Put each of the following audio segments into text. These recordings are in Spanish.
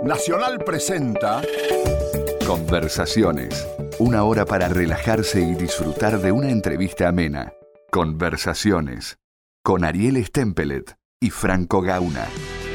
Nacional presenta Conversaciones. Una hora para relajarse y disfrutar de una entrevista amena. Conversaciones. Con Ariel Stempelet y Franco Gauna.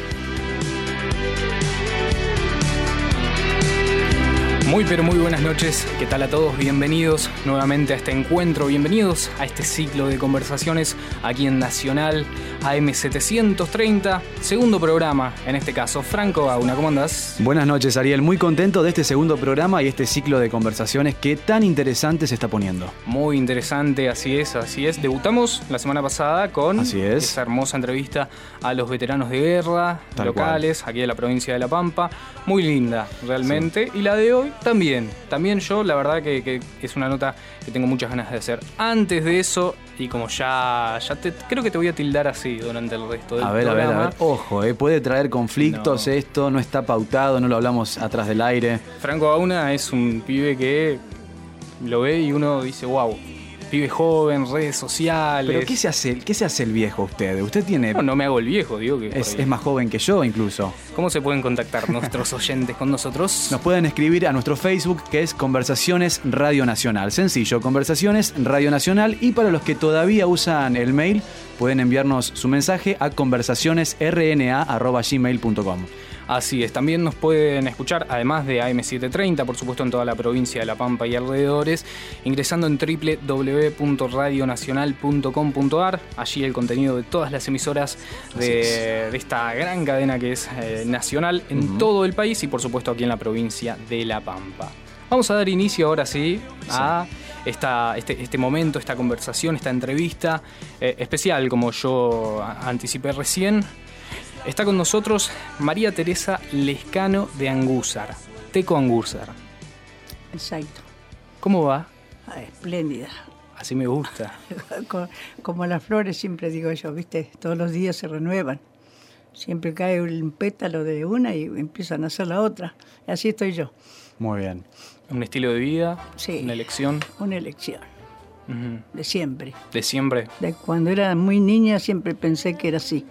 Muy buenas noches, ¿qué tal a todos? Bienvenidos nuevamente a este encuentro, bienvenidos a este ciclo de conversaciones aquí en Nacional AM730, segundo programa, en este caso. Franco Gauna, ¿cómo andás? Buenas noches, Ariel, muy contento de este segundo programa y este ciclo de conversaciones que tan interesante se está poniendo. Muy interesante, así es. Debutamos la semana pasada con esa hermosa entrevista a los veteranos de guerra Tal locales, aquí de la provincia de La Pampa, muy linda realmente, sí. Y la de hoy también yo, la verdad que es una nota que tengo muchas ganas de hacer. Antes de eso, y como creo que te voy a tildar así durante el resto del programa. A ver, ojo, puede traer conflictos esto, no está pautado, no lo hablamos atrás del aire. Franco Gauna es un pibe que lo ve y uno dice, wow, pibe joven, redes sociales. ¿Pero qué se hace el viejo usted? Usted tiene... No me hago el viejo, digo que... Es más joven que yo incluso. ¿Cómo se pueden contactar nuestros oyentes con nosotros? Nos pueden escribir a nuestro Facebook, que es Conversaciones Radio Nacional. Sencillo, Conversaciones Radio Nacional. Y para los que todavía usan el mail, pueden enviarnos su mensaje a conversacionesrna@gmail.com. Así es, también nos pueden escuchar, además de AM730, por supuesto en toda la provincia de La Pampa y alrededores, ingresando en www.radionacional.com.ar. Allí el contenido de todas las emisoras de esta gran cadena que es nacional en todo el país y por supuesto aquí en la provincia de La Pampa. Vamos a dar inicio ahora sí a este momento, esta conversación, esta entrevista especial, como yo anticipé recién. Está con nosotros María Teresa Lescano de Angúzar, Teco Angúzar. Exacto. ¿Cómo va? Espléndida. Así me gusta. Como las flores, siempre digo yo, ¿viste? Todos los días se renuevan. Siempre cae un pétalo de una y empieza a nacer la otra. Así estoy yo. Muy bien. ¿Un estilo de vida? Sí. ¿Una elección? Una elección. Uh-huh. De siempre. ¿De siempre? De cuando era muy niña siempre pensé que era así.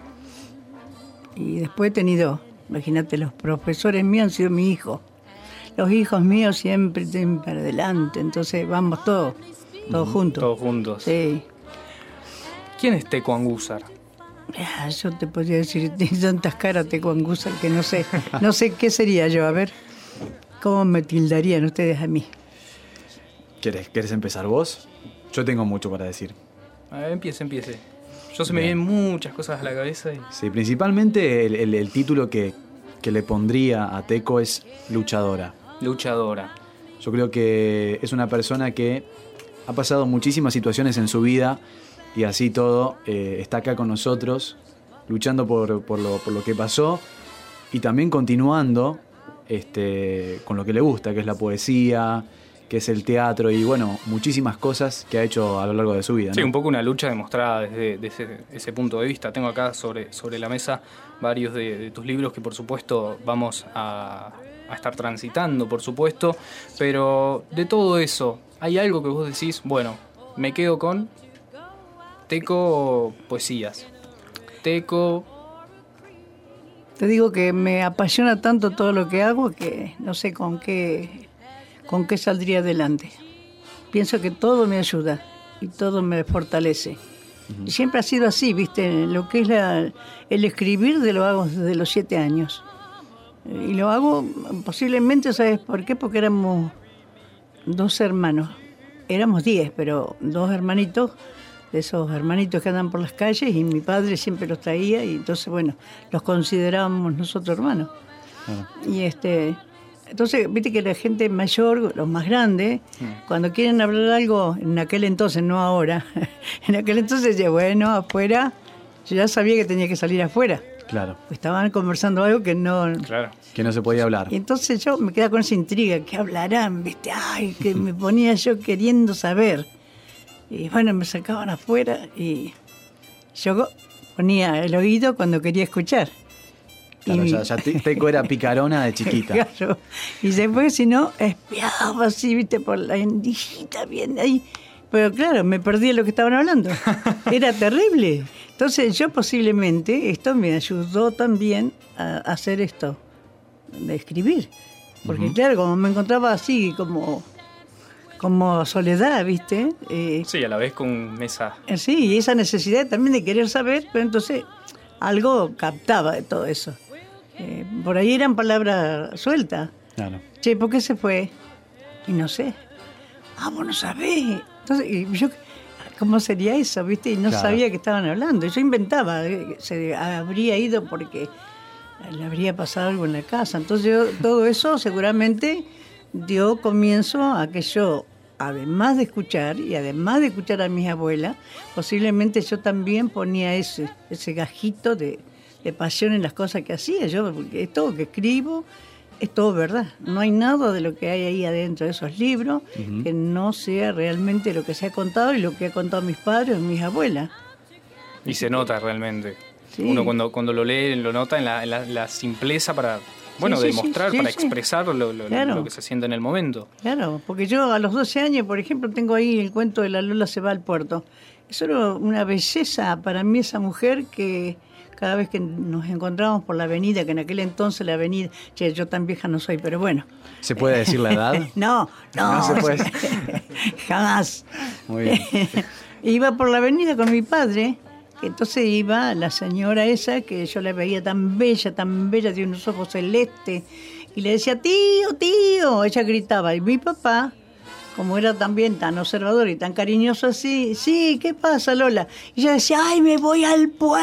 Y después he tenido, imagínate, los profesores míos han sido mi hijo. Los hijos míos siempre tienen para adelante, entonces vamos todos juntos. Todos juntos. Sí. ¿Quién es Teco Angúzar? Yo te podría decir, tiene tantas caras Teco Angúzar que no sé qué sería yo, a ver, ¿cómo me tildarían ustedes a mí? ¿Querés empezar vos? Yo tengo mucho para decir. A ver, empiece. Yo se me vienen muchas cosas a la cabeza. Sí, principalmente el título que le pondría a Teco es luchadora. Luchadora. Yo creo que es una persona que ha pasado muchísimas situaciones en su vida y así todo está acá con nosotros, luchando por lo que pasó y también continuando con lo que le gusta, que es la poesía, que es el teatro y bueno, muchísimas cosas que ha hecho a lo largo de su vida, ¿no? Sí, un poco una lucha demostrada desde ese punto de vista. Tengo acá sobre la mesa varios de tus libros que por supuesto vamos a estar transitando, por supuesto, pero de todo eso, ¿hay algo que vos decís? Bueno, me quedo con Teco Poesías. Teco... Te digo que me apasiona tanto todo lo que hago que no sé con qué saldría adelante. Pienso que todo me ayuda y todo me fortalece. Uh-huh. Y siempre ha sido así, ¿viste? Lo que es el escribir lo hago desde los 7 años. Y lo hago posiblemente, ¿sabes por qué? Porque éramos 2 hermanos. Éramos 10, pero 2 hermanitos, de esos hermanitos que andan por las calles, y mi padre siempre los traía, y entonces, bueno, los considerábamos nosotros hermanos. Uh-huh. Y entonces, viste que la gente mayor, los más grandes, cuando quieren hablar algo, en aquel entonces, no ahora, en aquel entonces, bueno, afuera, yo ya sabía que tenía que salir afuera. Claro. Estaban conversando algo que no... Claro. Que no se podía hablar. Y entonces yo me quedaba con esa intriga, ¿qué hablarán? ¿Viste? Ay, que me ponía yo queriendo saber. Y bueno, me sacaban afuera y yo ponía el oído cuando quería escuchar. Claro, ya Teco era picarona de chiquita. Claro. Y después, si no, espiaba así, viste, por la endijita, bien ahí. Pero claro, me perdí de lo que estaban hablando. Era terrible. Entonces yo posiblemente, esto me ayudó también a hacer esto. de escribir. Porque claro, como me encontraba así, como soledad, ¿viste? Sí, a la vez con esa... Sí, y esa necesidad también de querer saber, pero entonces algo captaba de todo eso. Por ahí eran palabras sueltas. Claro. Che, ¿por qué se fue? Y no sé. Vos no sabés. Entonces, y yo, ¿cómo sería eso, viste? Y no sabía que estaban hablando. Yo inventaba, se habría ido porque le habría pasado algo en la casa. Entonces todo eso seguramente dio comienzo a que yo, además de escuchar a mis abuelas, posiblemente yo también ponía ese gajito de pasión en las cosas que hacía yo, porque es todo que escribo, es todo verdad. No hay nada de lo que hay ahí adentro de esos libros que no sea realmente lo que se ha contado y lo que ha contado mis padres o mis abuelas. Y se nota realmente. Sí. Uno cuando lo lee, lo nota en la simpleza para, demostrar, para expresar lo que se siente en el momento. Claro, porque yo a los 12 años, por ejemplo, tengo ahí el cuento de La Lola se va al puerto. Eso era una belleza para mí, esa mujer que... Cada vez que nos encontramos por la avenida, que en aquel entonces la avenida... Che, yo tan vieja no soy, pero bueno. ¿Se puede decir la edad? No se puede. Jamás. Muy bien. Iba por la avenida con mi padre, que entonces iba la señora esa, que yo la veía tan bella, tiene unos ojos celestes, y le decía, tío, tío, ella gritaba, y mi papá... Como era también tan observador y tan cariñoso así, sí, ¿qué pasa, Lola? Y yo decía, ay, me voy al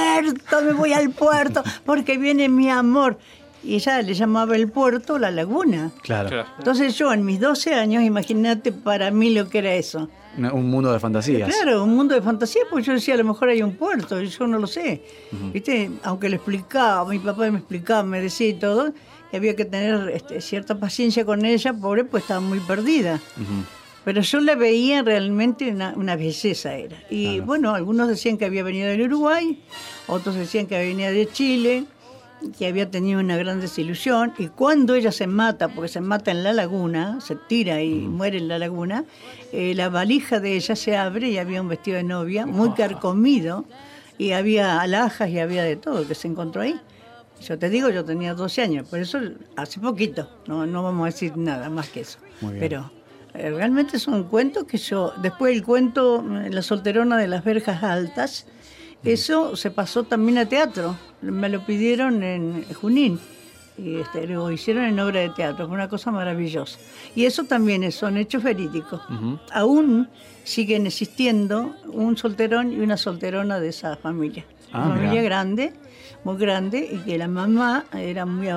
puerto, porque viene mi amor. Y ella le llamaba el puerto la laguna. Claro. Entonces yo, en mis 12 años, imagínate para mí lo que era eso. Un mundo de fantasías. Claro, un mundo de fantasía, porque yo decía, a lo mejor hay un puerto, y yo no lo sé. ¿Viste? Aunque le explicaba, mi papá me explicaba, me decía y todo, y había que tener cierta paciencia con ella, pobre, pues estaba muy perdida. Pero yo la veía realmente una belleza era. Y bueno, algunos decían que había venido del Uruguay, otros decían que venía de Chile, que había tenido una gran desilusión. Y cuando ella se mata, porque se mata en la laguna, se tira y muere en la laguna, la valija de ella se abre y había un vestido de novia muy carcomido, y había alhajas y había de todo que se encontró ahí. Yo te digo, yo tenía 12 años, por eso hace poquito, no vamos a decir nada más que eso. Muy bien. Pero realmente son cuentos que yo, después el cuento La solterona de las verjas altas, eso se pasó también a teatro, me lo pidieron en Junín, y lo hicieron en obra de teatro, fue una cosa maravillosa. Y eso también son hechos verídicos. Aún siguen existiendo un solterón y una solterona de esa familia. Una familia grande, muy grande, y que la mamá era muy,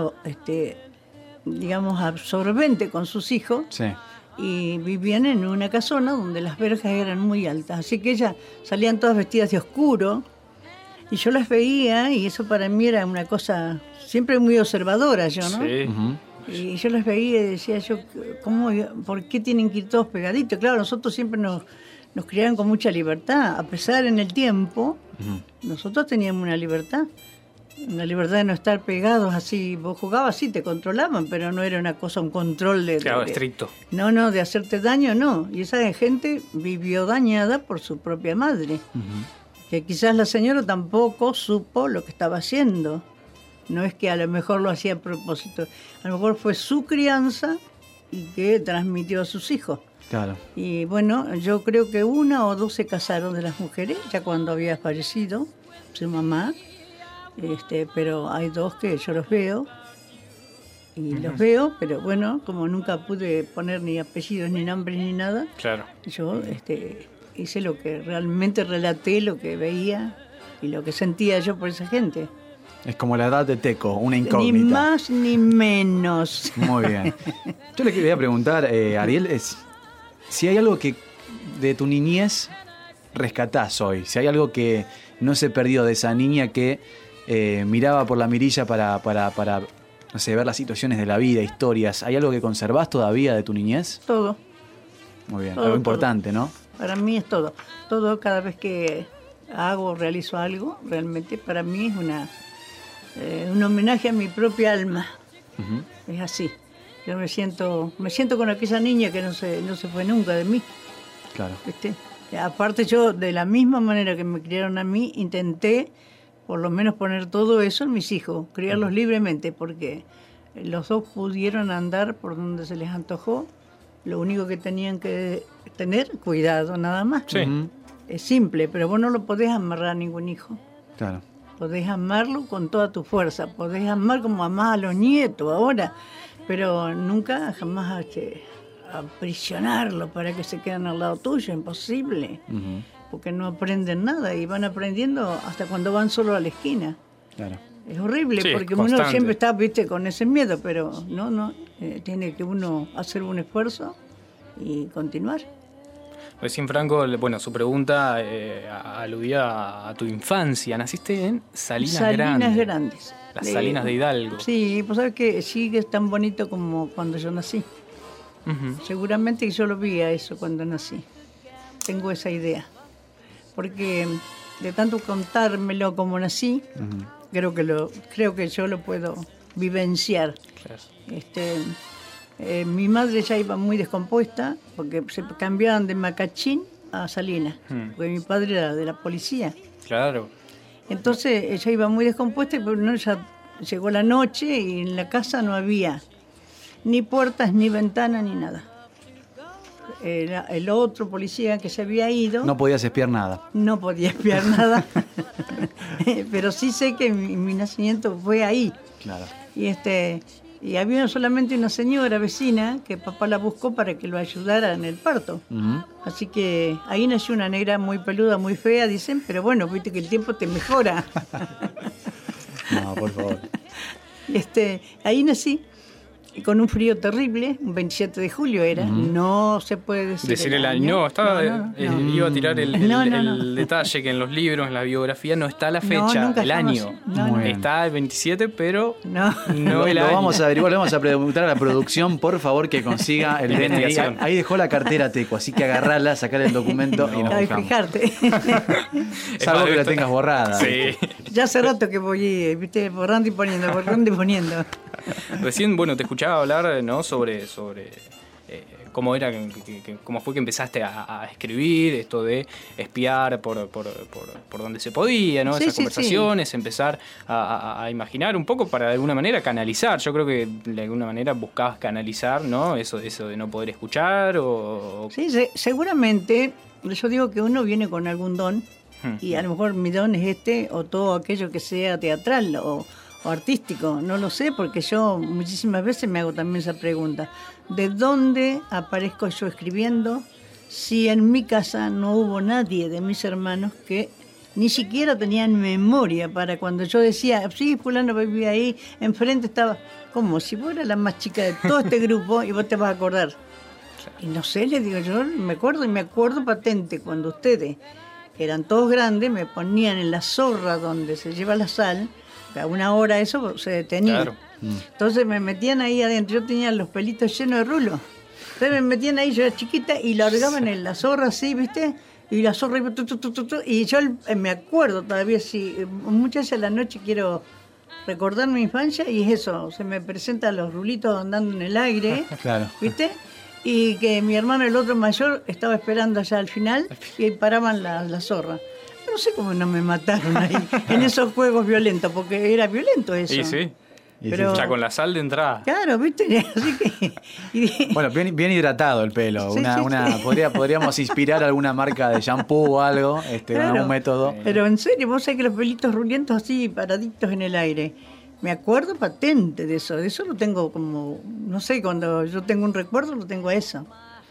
digamos, absorbente con sus hijos. Sí. Y vivían en una casona donde las verjas eran muy altas. Así que ellas salían todas vestidas de oscuro, y yo las veía, y eso para mí era una cosa siempre muy observadora yo, ¿no? Sí. Y yo las veía y decía yo, ¿por qué tienen que ir todos pegaditos? Claro, nosotros siempre nos criaron con mucha libertad. A pesar en el tiempo, nosotros teníamos una libertad de no estar pegados así. Vos jugabas así, te controlaban, pero no era una cosa, un control Claro, estricto. No, de hacerte daño, no. Y esa gente vivió dañada por su propia madre. Que quizás la señora tampoco supo lo que estaba haciendo. No es que a lo mejor lo hacía a propósito. A lo mejor fue su crianza y que transmitió a sus hijos. Claro. Y bueno, yo creo que 1 o 2 se casaron de las mujeres, ya cuando había fallecido su mamá. Pero hay 2 que yo los veo, pero bueno, como nunca pude poner ni apellidos, ni nombres, ni nada, Claro. yo hice lo que realmente relaté, lo que veía y lo que sentía yo por esa gente. Es como la edad de Teco, una incógnita. Ni más ni menos. Muy bien. Yo le quería preguntar, Ariel, si hay algo que de tu niñez rescatás hoy, si hay algo que no se perdió de esa niña que miraba por la mirilla para no sé, ver las situaciones de la vida, historias. ¿Hay algo que conservás todavía de tu niñez? Todo. Muy bien, Todo, algo importante, todo. ¿no? Para mí es todo. Todo, cada vez que hago o realizo algo, realmente para mí es un homenaje a mi propia alma. Es así. Yo me siento con aquella niña que no se fue nunca de mí. Claro. ¿Viste? Aparte yo, de la misma manera que me criaron a mí, intenté por lo menos poner todo eso en mis hijos, criarlos libremente, porque Los dos pudieron andar por donde se les antojó. Lo único que tenían que tener, cuidado, nada más. Sí. Es simple, pero vos no lo podés amarrar a ningún hijo. Claro. Podés amarlo con toda tu fuerza. Podés amar como amás a los nietos ahora, pero nunca, jamás aprisionarlo para que se queden al lado tuyo. Imposible. Porque no aprenden nada y van aprendiendo hasta cuando van solo a la esquina. Claro. Es horrible, Sí, porque constante. uno siempre está, viste, con ese miedo, pero no, tiene que uno hacer un esfuerzo y continuar. Recién Franco, bueno, su pregunta aludía a tu infancia. Naciste en Salinas Grandes. Las Salinas de Hidalgo. Sí, pues sabes que sigue tan bonito como cuando yo nací. Ujú. Seguramente que yo lo vi a eso cuando nací. Tengo esa idea. Porque de tanto contármelo como nací, creo que yo lo puedo vivenciar. Claro. Mi madre ya iba muy descompuesta porque se cambiaban de Macachín a Salinas, porque mi padre era de la policía. Claro. Entonces ella iba muy descompuesta y no, ya llegó la noche y en la casa no había ni puertas, ni ventanas, ni nada. El otro policía que se había ido... No podías espiar nada. No podía espiar nada, pero sí sé que mi nacimiento fue ahí. Claro. Y había solamente una señora vecina que papá la buscó para que lo ayudara en el parto. Así que ahí nació una negra muy peluda, muy fea, dicen, pero bueno, viste que el tiempo te mejora. No, por favor. Ahí nací. Con un frío terrible, un 27 de julio era, no se puede decir el año. No, iba a tirar el No. detalle que en los libros, en la biografía, no está la fecha, nunca el jamás. año. No. Está el 27, pero No. no el Lo año. vamos a averiguar, le vamos a preguntar a la producción, por favor, que consiga el DNI. Investigación. Ahí dejó la cartera Teco, así que agarrala, sacar el documento y nos Ay, buscamos. fijarte. Salvo que la tengas borrada. Sí. Ya hace rato que voy, viste, borrando y poniendo. Recién, bueno, te escuchaba hablar, ¿no? sobre cómo era, cómo fue que empezaste a escribir, esto de espiar por donde se podía, ¿no? Sí, Esas sí, conversaciones, empezar a imaginar un poco para de alguna manera canalizar. Yo creo que de alguna manera buscabas canalizar, ¿no? Eso de no poder escuchar o... Sí, seguramente, yo digo que uno viene con algún don y a lo mejor mi don es o todo aquello que sea teatral o artístico, no lo sé, porque yo muchísimas veces me hago también esa pregunta. ¿De dónde aparezco yo escribiendo si en mi casa no hubo nadie de mis hermanos que ni siquiera tenían memoria para cuando yo decía, sí, fulano vivía ahí, enfrente estaba, como si fuera la más chica de todo este grupo y vos te vas a acordar? Y no sé, les digo, yo me acuerdo patente cuando ustedes, que eran todos grandes, me ponían en la zorra donde se lleva la sal. A una hora eso se detenía. Claro. Entonces me metían ahí adentro, yo tenía los pelitos llenos de rulos. Entonces me metían ahí, yo era chiquita, y largaban en la zorra así, ¿viste? Y la zorra iba y yo me acuerdo todavía, muchas veces a la noche quiero recordar mi infancia y es eso, se me presentan los rulitos andando en el aire, Claro. ¿viste? Y que mi hermano, el otro mayor, estaba esperando allá al final y paraban la zorra. No sé cómo no me mataron ahí, en esos juegos violentos, porque era violento eso. Y sí, Pero, ya con la sal de entrada. claro, ¿viste? Así que... Bueno, bien hidratado el pelo. Sí, sí. Podríamos inspirar alguna marca de shampoo o algo, Claro. algún método. Pero en serio, vos sabés que los pelitos rulientos así, paraditos en el aire. Me acuerdo patente de eso lo tengo como, no sé, cuando yo tengo un recuerdo lo tengo a eso.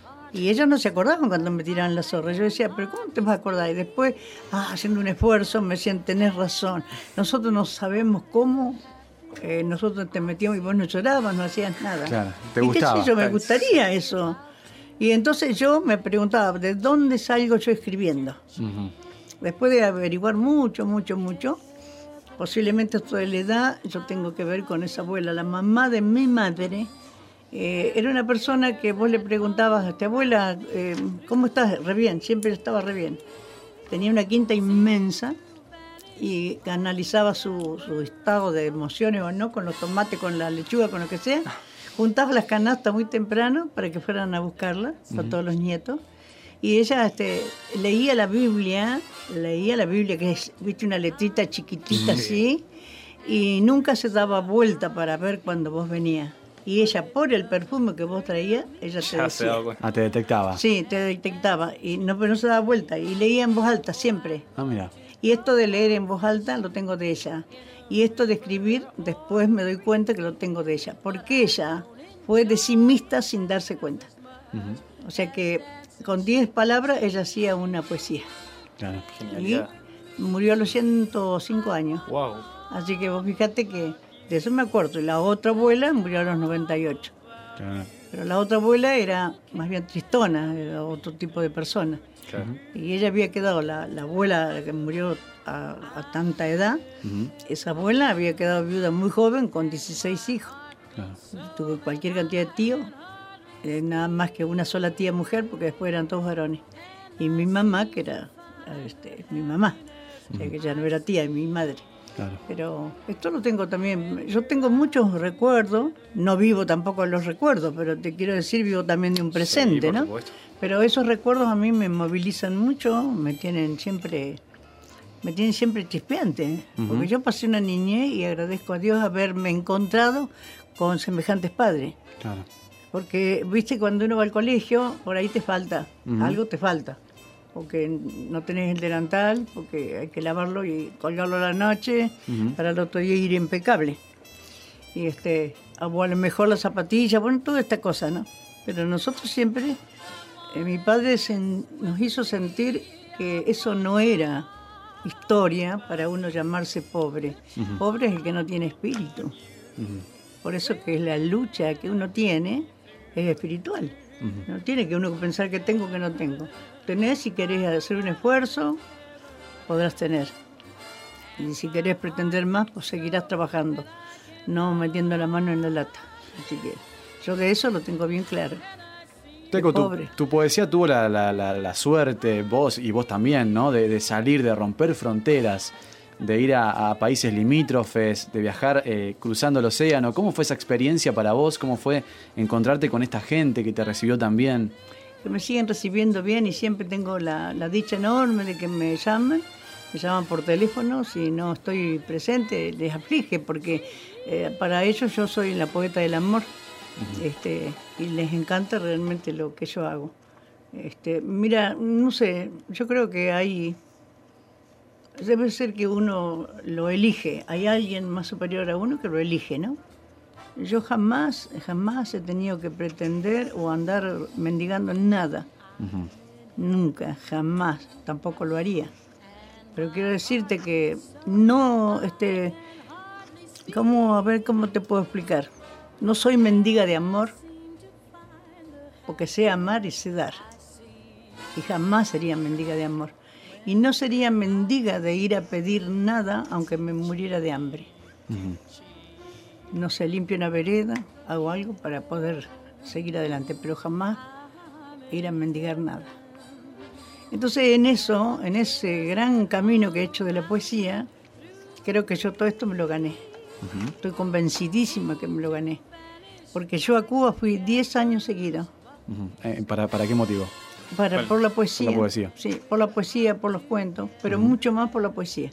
Y ellos no se acordaban cuando me tiraban la zorra. Yo decía, pero ¿cómo te vas a acordar? Y después, haciendo un esfuerzo, me decían, tenés razón. Nosotros no sabemos cómo, nosotros te metíamos y vos no llorabas, no hacías nada. Claro, te ¿Y gustaba. qué sé yo? Me gustaría eso. Y entonces yo me preguntaba, ¿de dónde salgo yo escribiendo? Después de averiguar mucho, posiblemente esto de la edad, yo tengo que ver con esa abuela, la mamá de mi madre. Era una persona que vos le preguntabas a esta abuela, ¿cómo estás? Re bien, siempre estaba re bien. Tenía una quinta inmensa y canalizaba su estado de emociones o no, con los tomates, con la lechuga, con lo que sea. Juntaba las canastas muy temprano para que fueran a buscarla, con todos los nietos. Y ella leía la Biblia, que es, viste, una letrita chiquitita así. y nunca se daba vuelta para ver cuando vos venías. Y ella, por el perfume que vos traías, ella te Ya se decía. daba cuenta. Ah, te detectaba. Sí, te detectaba. Y no, pero no se daba vuelta. Y leía en voz alta siempre. Ah, mira. Y esto de leer en voz alta lo tengo de ella. Y esto de escribir, después me doy cuenta que lo tengo de ella. Porque ella fue decimista sin darse cuenta. O sea que con 10 palabras ella hacía una poesía. Claro. Y Genialidad. murió a los 105 años. Wow. Así que vos fíjate que de eso me acuerdo. Y la otra abuela murió a los 98. Claro. Pero la otra abuela era más bien tristona, era otro tipo de persona. Claro. Y ella había quedado, la abuela que murió a tanta edad, esa abuela había quedado viuda muy joven con 16 hijos. Claro. Tuvo cualquier cantidad de tíos, nada más que una sola tía mujer, porque después eran todos varones. Y mi mamá, que era mi mamá, o sea, que ya no era tía, mi madre. Claro. Pero esto lo tengo también. Yo tengo muchos recuerdos, no vivo tampoco en los recuerdos, pero te quiero decir, vivo también de un presente, por ¿no? supuesto. Pero esos recuerdos a mí me movilizan mucho, me tienen siempre chispeante, porque yo pasé una niñez y agradezco a Dios haberme encontrado con semejantes padres. Claro. Porque, viste, cuando uno va al colegio, por ahí te falta, algo te falta. Porque no tenés el delantal, porque hay que lavarlo y colgarlo a la noche, para el otro día ir impecable. Y o a lo mejor las zapatillas, bueno, toda esta cosa, ¿no? Pero nosotros siempre, mi padre nos hizo sentir que eso no era historia para uno llamarse pobre. Pobre es el que no tiene espíritu. Por eso que la lucha que uno tiene es espiritual. No tiene que uno pensar que tengo que no tengo. Tenés, si querés hacer un esfuerzo, podrás tener. Y si querés pretender más, pues seguirás trabajando, no metiendo la mano en la lata. Así que yo de eso lo tengo bien claro. Teco, Pobre. tu poesía tuvo la suerte, vos y vos también, ¿no? De salir, de romper fronteras, de ir a países limítrofes, de viajar cruzando el océano. ¿Cómo fue esa experiencia para vos? ¿Cómo fue encontrarte con esta gente que te recibió tan bien? Que me siguen recibiendo bien y siempre tengo la dicha enorme de que me llaman por teléfono. Si no estoy presente, les aflige, porque para ellos yo soy la poeta del amor. Y les encanta realmente lo que yo hago. Mira, no sé, yo creo que debe ser que uno lo elige, hay alguien más superior a uno que lo elige, ¿no? Yo jamás he tenido que pretender o andar mendigando nada. Nunca, jamás, tampoco lo haría. Pero quiero decirte que no, ¿cómo te puedo explicar? No soy mendiga de amor, porque sé amar y sé dar. Y jamás sería mendiga de amor. Y no sería mendiga de ir a pedir nada, aunque me muriera de hambre. No sé, limpio una vereda, hago algo para poder seguir adelante, pero jamás ir a mendigar nada. Entonces, en ese gran camino que he hecho de la poesía, creo que yo todo esto me lo gané. Estoy convencidísima que me lo gané. Porque yo a Cuba fui 10 años seguidos. ¿Para qué motivo? Por la poesía. Por la poesía. Sí, por la poesía, por los cuentos, pero mucho más por la poesía.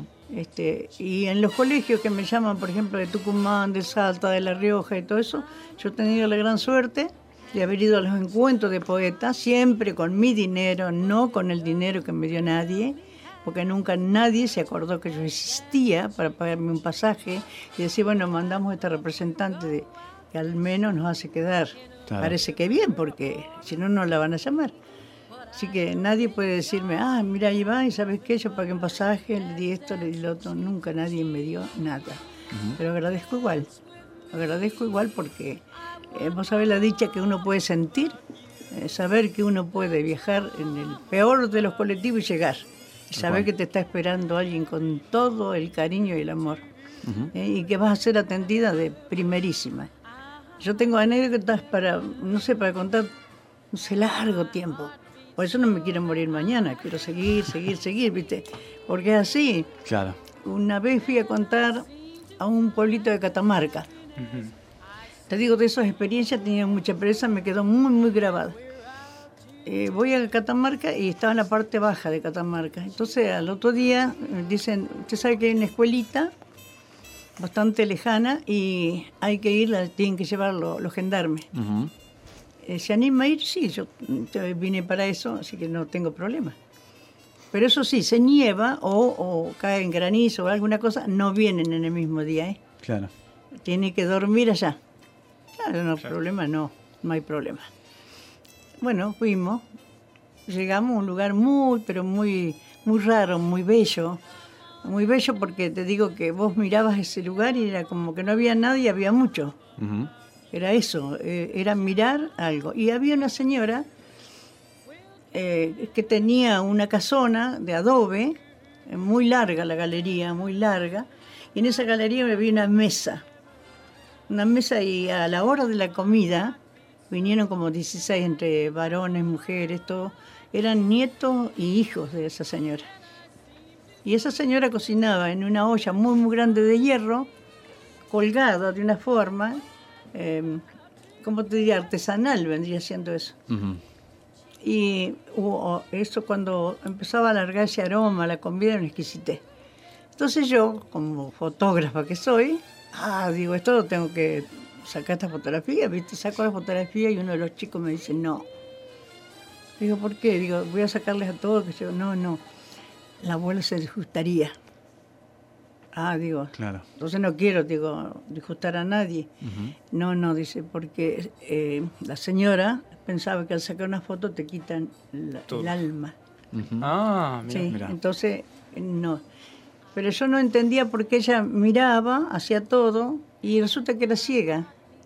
Y en los colegios que me llaman, por ejemplo, de Tucumán, de Salta, de La Rioja y todo eso, yo he tenido la gran suerte de haber ido a los encuentros de poetas, siempre con mi dinero, no con el dinero que me dio nadie, porque nunca nadie se acordó que yo existía para pagarme un pasaje y decir, bueno, mandamos a este representante que al menos nos hace quedar. Claro. Parece que bien, porque si no, no la van a llamar. Así que nadie puede decirme, mira, ahí va, y ¿sabes qué? Yo pagué un pasaje, le di esto, le di lo otro. Nunca nadie me dio nada. Pero agradezco igual porque vos sabés la dicha que uno puede sentir, saber que uno puede viajar en el peor de los colectivos y llegar. Y saber que te está esperando alguien con todo el cariño y el amor. Y que vas a ser atendida de primerísima. Yo tengo anécdotas para contar, largo tiempo. Por eso no me quiero morir mañana, quiero seguir, ¿viste? Porque es así. Claro. Una vez fui a contar a un pueblito de Catamarca. Te digo, de esas experiencias tenía mucha, pero esa me quedó muy, muy grabada. Voy a Catamarca y estaba en la parte baja de Catamarca. Entonces, al otro día me dicen, ¿usted sabe que hay una escuelita bastante lejana y hay que ir, tienen que llevar los gendarmes. ¿Se anima a ir? Sí, yo vine para eso, así que no tengo problema. Pero eso sí, se nieva o cae en granizo o alguna cosa, no vienen en el mismo día, ¿eh? Claro. Tiene que dormir allá. Claro, no, problema no hay problema. Bueno, fuimos, llegamos a un lugar pero muy raro, muy bello porque te digo que vos mirabas ese lugar y era como que no había nadie, había mucho. Era eso, era mirar algo. Y había una señora que tenía una casona de adobe, muy larga la galería, muy larga, y en esa galería había una mesa y a la hora de la comida vinieron como 16 entre varones, mujeres, todo, eran nietos y hijos de esa señora. Y esa señora cocinaba en una olla muy, muy grande de hierro, colgada de una forma, ¿cómo te diría? Artesanal vendría siendo eso. Y eso cuando empezaba a alargar ese aroma, la comida era una exquisitez. Entonces yo, como fotógrafa que soy, digo, esto lo tengo que sacar esta fotografía, ¿viste? Saco la fotografía y uno de los chicos me dice, no. Digo, ¿por qué? Digo, voy a sacarles a todos. Que yo, no, la abuela se disgustaría. Digo, claro. Entonces no quiero, disgustar a nadie. No, dice, porque la señora pensaba que al sacar una foto te quitan el alma. Mira. Sí, mirá. Entonces, no. Pero yo no entendía por qué ella miraba, hacía todo, y resulta que era ciega.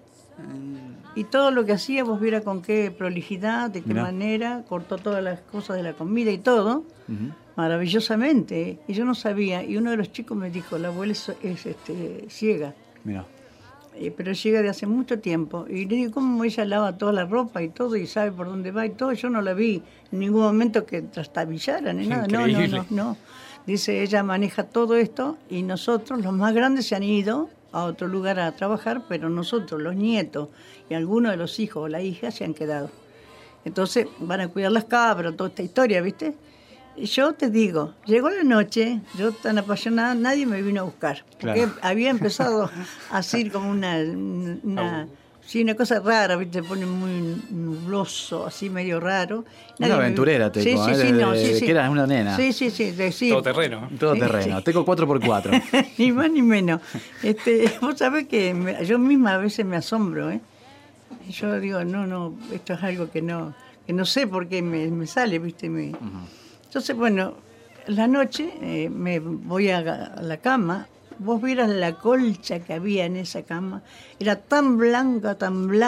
Y todo lo que hacía, vos viera con qué prolijidad, de qué manera, cortó todas las cosas de la comida y todo, maravillosamente. Y yo no sabía, y uno de los chicos me dijo, la abuela es ciega. Mirá. Pero es ciega de hace mucho tiempo. Y le digo, ¿cómo ella lava toda la ropa y todo, y sabe por dónde va y todo? Yo no la vi en ningún momento que trastabillara ni nada. No. Dice, ella maneja todo esto, y nosotros, los más grandes, se han ido a otro lugar a trabajar, pero nosotros, los nietos y algunos de los hijos o la hija, se han quedado. Entonces van a cuidar las cabras, toda esta historia, ¿viste? Y yo te digo, llegó la noche, yo tan apasionada, nadie me vino a buscar. Porque había empezado a ser como una cosa rara, ¿viste? Se pone muy nubloso, así medio raro. Una aventurera, Teco, que eras una nena. Sí. Todo terreno. Sí. Teco 4x4. Ni más ni menos. Vos sabés que yo misma a veces me asombro, ¿eh? Yo digo, no, esto es algo que no sé por qué me sale, ¿viste? Entonces, bueno, la noche me voy a la cama. Vos vieras la colcha que había en esa cama. Era tan blanca.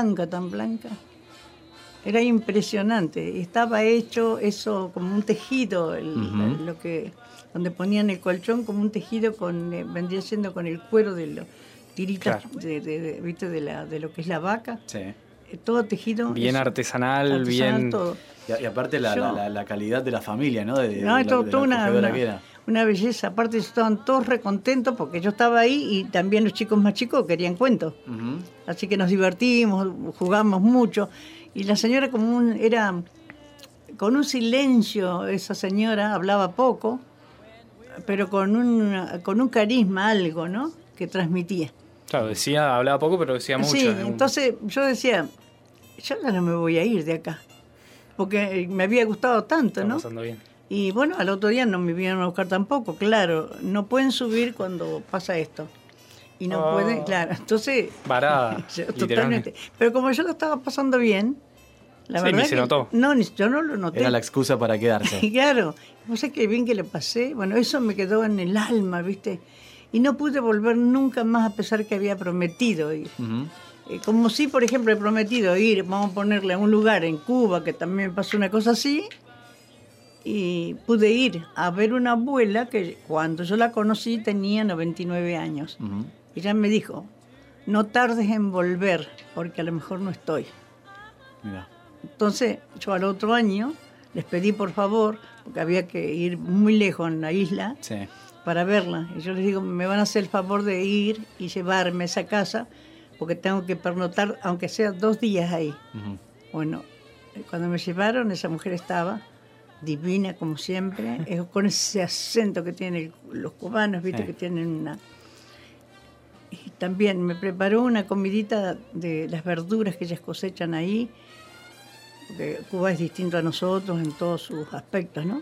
Era impresionante. Estaba hecho eso como un tejido, donde ponían el colchón, como un tejido vendría siendo con el cuero de los tiritas, ¿viste? de lo que es la vaca. Sí. Todo tejido. Bien artesanal, bien. Todo. Y aparte la calidad de la familia, ¿no? Una belleza. Aparte estaban todos recontentos porque yo estaba ahí y también los chicos más chicos querían cuentos. Así que nos divertimos, jugamos mucho. Y la señora era con un silencio, esa señora hablaba poco, pero con un carisma, algo, ¿no? Que transmitía. Claro, hablaba poco, pero decía mucho. Sí, entonces yo decía, yo ya no me voy a ir de acá, porque me había gustado tanto, ¿no? Está pasando bien. Y bueno, al otro día no me vinieron a buscar tampoco, claro, no pueden subir cuando pasa esto. Y no pueden, claro, entonces... Varada, totalmente. Pero como yo lo estaba pasando bien, la verdad se notó. No, yo no lo noté. Era la excusa para quedarse. Claro, no sé qué bien que le pasé, bueno, eso me quedó en el alma, ¿viste? Y no pude volver nunca más a pesar que había prometido ir. Como si, por ejemplo, he prometido ir, vamos a ponerle a un lugar en Cuba, que también pasó una cosa así, y pude ir a ver una abuela que cuando yo la conocí tenía 99 años. Ella me dijo, no tardes en volver, porque a lo mejor no estoy. Mira. Entonces, yo al otro año les pedí por favor, porque había que ir muy lejos en la isla, para verla. Y yo les digo, me van a hacer el favor de ir y llevarme a esa casa, porque tengo que pernotar, aunque sea 2 días ahí. Bueno, cuando me llevaron, esa mujer estaba divina, como siempre, con ese acento que tienen los cubanos, ¿viste? Que tienen también me preparó una comidita de las verduras que ellas cosechan ahí, porque Cuba es distinto a nosotros en todos sus aspectos, ¿no?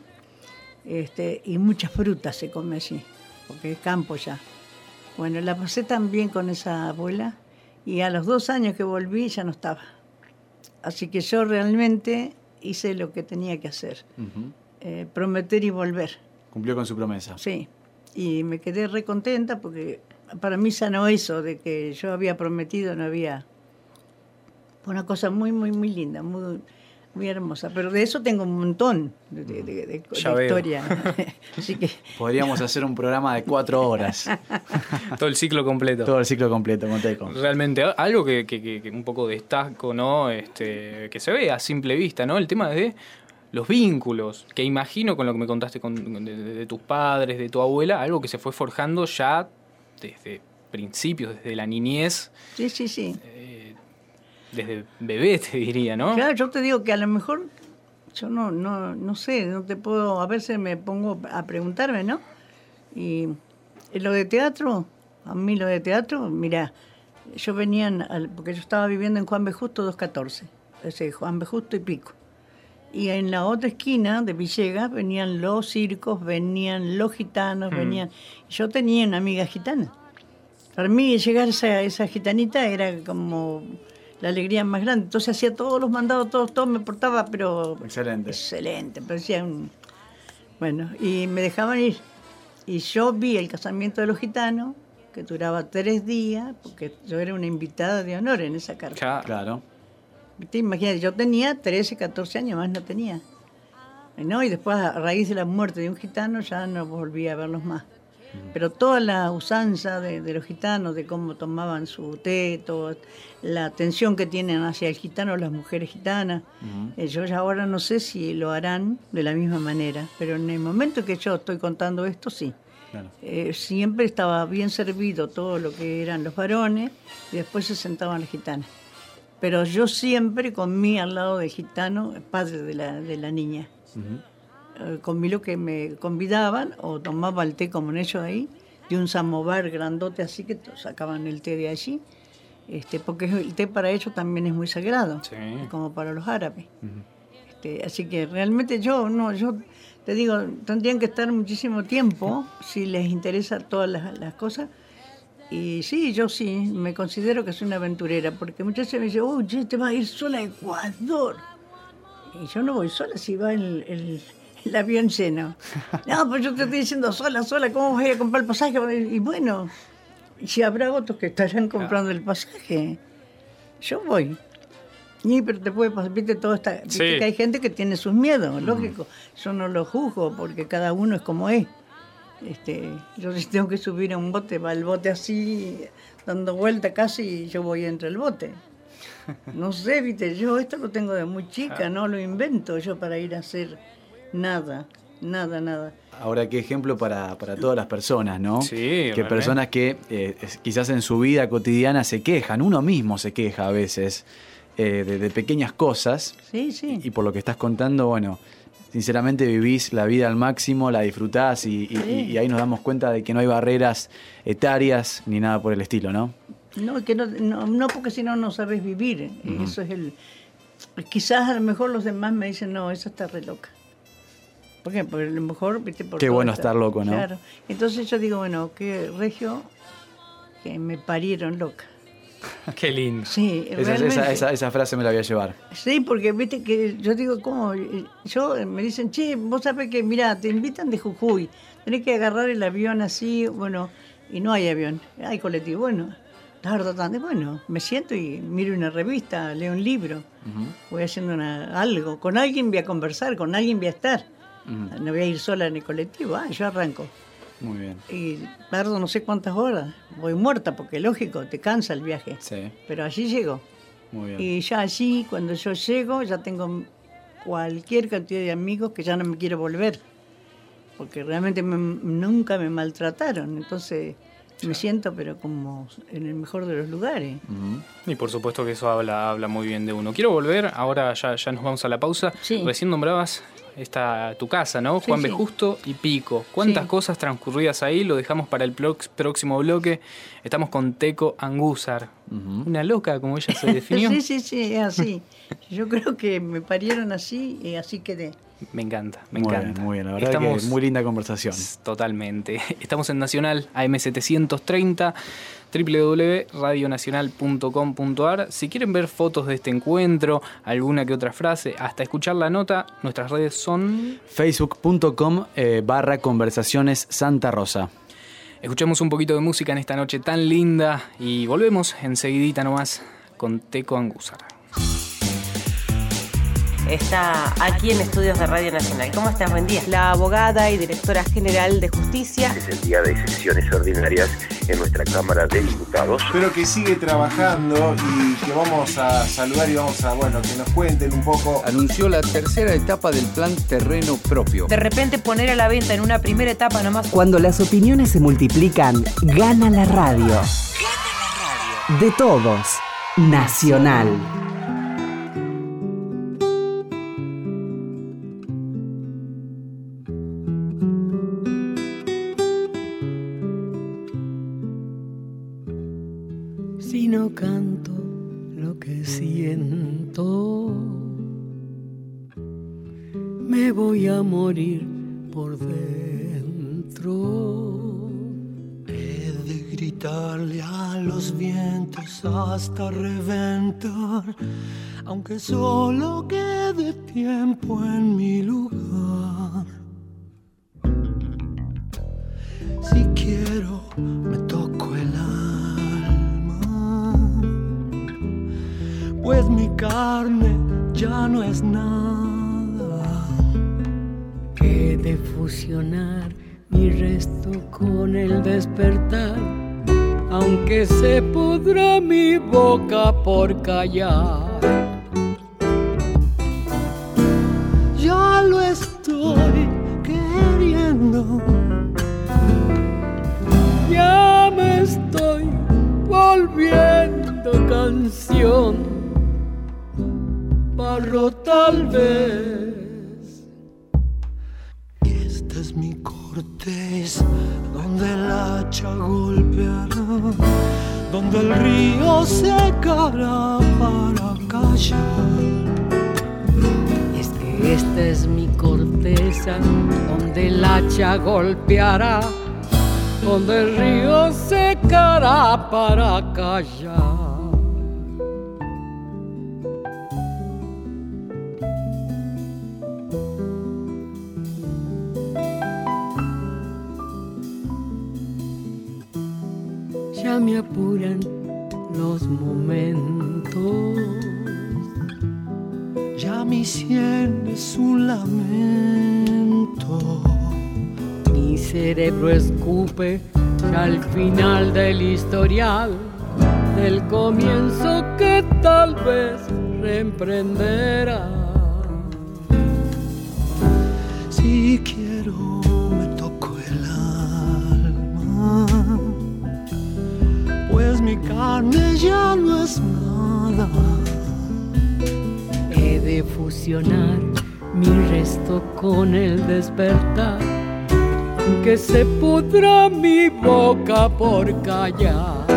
Y muchas frutas se come allí, porque es campo ya. Bueno, la pasé también con esa abuela y a los 2 años que volví ya no estaba. Así que yo realmente hice lo que tenía que hacer, prometer y volver. Cumplió con su promesa. Sí, y me quedé re contenta porque para mí sanó eso de que yo había prometido, no había... Fue una cosa muy, muy, muy linda, muy, muy hermosa. Pero de eso tengo un montón de historia. Así que... Podríamos hacer un programa de 4 horas. Todo el ciclo completo. Todo el ciclo completo, Monteco. Realmente, algo que un poco destaco, ¿no? Que se ve a simple vista, ¿no? El tema de los vínculos, que imagino con lo que me contaste de tus padres, de tu abuela, algo que se fue forjando ya desde principios, desde la niñez. Sí, sí, sí. Desde bebé, te diría, ¿no? Claro, yo te digo que a lo mejor, yo no sé, no te puedo, a veces me pongo a preguntarme, ¿no? Y lo de teatro, a mí lo de teatro, mira, yo venía, porque yo estaba viviendo en Juan B. Justo 214, ese Juan B. Justo y Pico. Y en la otra esquina de Villegas venían los circos, venían los gitanos, venían... Yo tenía una amiga gitana. Para mí llegar a esa gitanita era como la alegría más grande. Entonces hacía todos los mandados, todo me portaba, pero... Excelente, parecía un... Bueno, y me dejaban ir. Y yo vi el casamiento de los gitanos, que duraba 3 días, porque yo era una invitada de honor en esa carta. Claro. ¿Te imaginas? Yo tenía 13, 14 años, más no tenía. ¿No? Y después, a raíz de la muerte de un gitano, ya no volví a verlos más. Pero toda la usanza de los gitanos, de cómo tomaban su té, toda la atención que tienen hacia el gitano las mujeres gitanas, yo ya ahora no sé si lo harán de la misma manera, pero en el momento que yo estoy contando esto, sí. Claro. Siempre estaba bien servido todo lo que eran los varones y después se sentaban las gitanas. Pero yo siempre comí al lado del gitano, padre de la niña. Comí lo que me convidaban o tomaba el té como en ellos ahí, de un samovar grandote así que sacaban el té de allí, porque el té para ellos también es muy sagrado, sí, como para los árabes. Así que realmente yo te digo, tendrían que estar muchísimo tiempo si les interesa todas las cosas. Y sí, yo sí, me considero que soy una aventurera, porque muchas veces me dicen, oye, te vas a ir sola a Ecuador. Y yo no voy sola si va el avión lleno. No, pues yo te estoy diciendo sola, ¿cómo voy a comprar el pasaje? Y bueno, si habrá otros que estarán comprando el pasaje, yo voy. Pero te puede pasar, viste, viste que hay gente que tiene sus miedos, lógico. Yo no lo juzgo, porque cada uno es como es. Yo si tengo que subir a un bote, va el bote así, dando vuelta casi, y yo voy entre el bote. No sé, viste, yo esto lo tengo de muy chica, no lo invento yo para ir a hacer nada. Ahora, qué ejemplo para todas las personas, ¿no? Sí, que realmente. Personas que quizás en su vida cotidiana se quejan, uno mismo se queja a veces de pequeñas cosas. Sí, sí. Y por lo que estás contando, bueno, sinceramente vivís la vida al máximo, la disfrutás y ahí nos damos cuenta de que no hay barreras etarias ni nada por el estilo, ¿no? No, que no porque si no sabes vivir. Eso es quizás a lo mejor los demás me dicen, no, esa está re loca. ¿Por qué? Porque a lo mejor, viste, por qué bueno estar loco, ¿no? Claro. Entonces yo digo, bueno, qué regio que me parieron loca. Qué lindo. Sí, esa frase me la voy a llevar. Sí, porque viste que yo digo, ¿cómo? Me dicen, che, vos sabés que, mirá, te invitan de Jujuy, tenés que agarrar el avión así, bueno, y no hay avión, hay colectivo, bueno, tarde, bueno, me siento y miro una revista, leo un libro, voy haciendo algo, con alguien voy a conversar, con alguien voy a estar, no voy a ir sola en el colectivo, yo arranco. Muy bien. Y tardo no sé cuántas horas, voy muerta porque lógico, te cansa el viaje, sí. Pero allí llego. Muy bien. Y ya allí, cuando yo llego, ya tengo cualquier cantidad de amigos que ya no me quiero volver, porque realmente nunca me maltrataron, entonces me siento pero como en el mejor de los lugares. Y por supuesto que eso habla muy bien de uno. Quiero volver, ahora ya nos vamos a la pausa. Sí. Recién nombrabas tu casa, ¿no? Sí, Juan B. sí. Justo y Pico. ¿Cuántas Sí. cosas transcurridas ahí? Lo dejamos para el próximo bloque. Estamos con Teco Angúzar. Una loca, como ella se definió. Sí, es así. Yo creo que me parieron así y así quedé. Me encanta, me Muy encanta. bien, muy bien. La verdad que muy linda conversación. Totalmente. Estamos en Nacional AM730, www.radionacional.com.ar. Si quieren ver fotos de este encuentro, alguna que otra frase, hasta escuchar la nota, nuestras redes son... Facebook.com/Conversaciones Santa Rosa. Escuchemos un poquito de música en esta noche tan linda y volvemos enseguidita nomás con Teco Angúzar. Está aquí en Estudios de Radio Nacional. ¿Cómo estás? Buen día. La abogada y directora general de Justicia. Es el día de sesiones ordinarias en nuestra Cámara de Diputados. Pero que sigue trabajando y que vamos a saludar y vamos a, que nos cuenten un poco. Anunció la tercera etapa del plan Terreno Propio. De repente poner a la venta en una primera etapa nomás. Cuando las opiniones se multiplican, gana la radio. Gana la radio. De todos, Nacional. Si no canto lo que siento, me voy a morir por dentro. He de gritarle a los vientos hasta reventar, aunque solo quede tiempo en mi lugar. Si quiero, me toco el alma, pues mi carne ya no es nada. He de fusionar mi resto con el despertar, aunque se pudra mi boca por callar. Ya lo estoy queriendo, ya me estoy volviendo canción, barro tal vez. Y esta es mi corteza, donde el hacha golpeará, donde el río secará para callar. Es que esta es mi corteza, donde el hacha golpeará, donde el río secará para callar. Ya me apuran los momentos, ya mi sien es un lamento. Mi cerebro escupe al final del historial, del comienzo que tal vez reemprenderá. Si quiero, me toco el alma, pues mi carne ya no es nada. He de fusionar mi resto con el despertar, que se pudra mi boca por callar.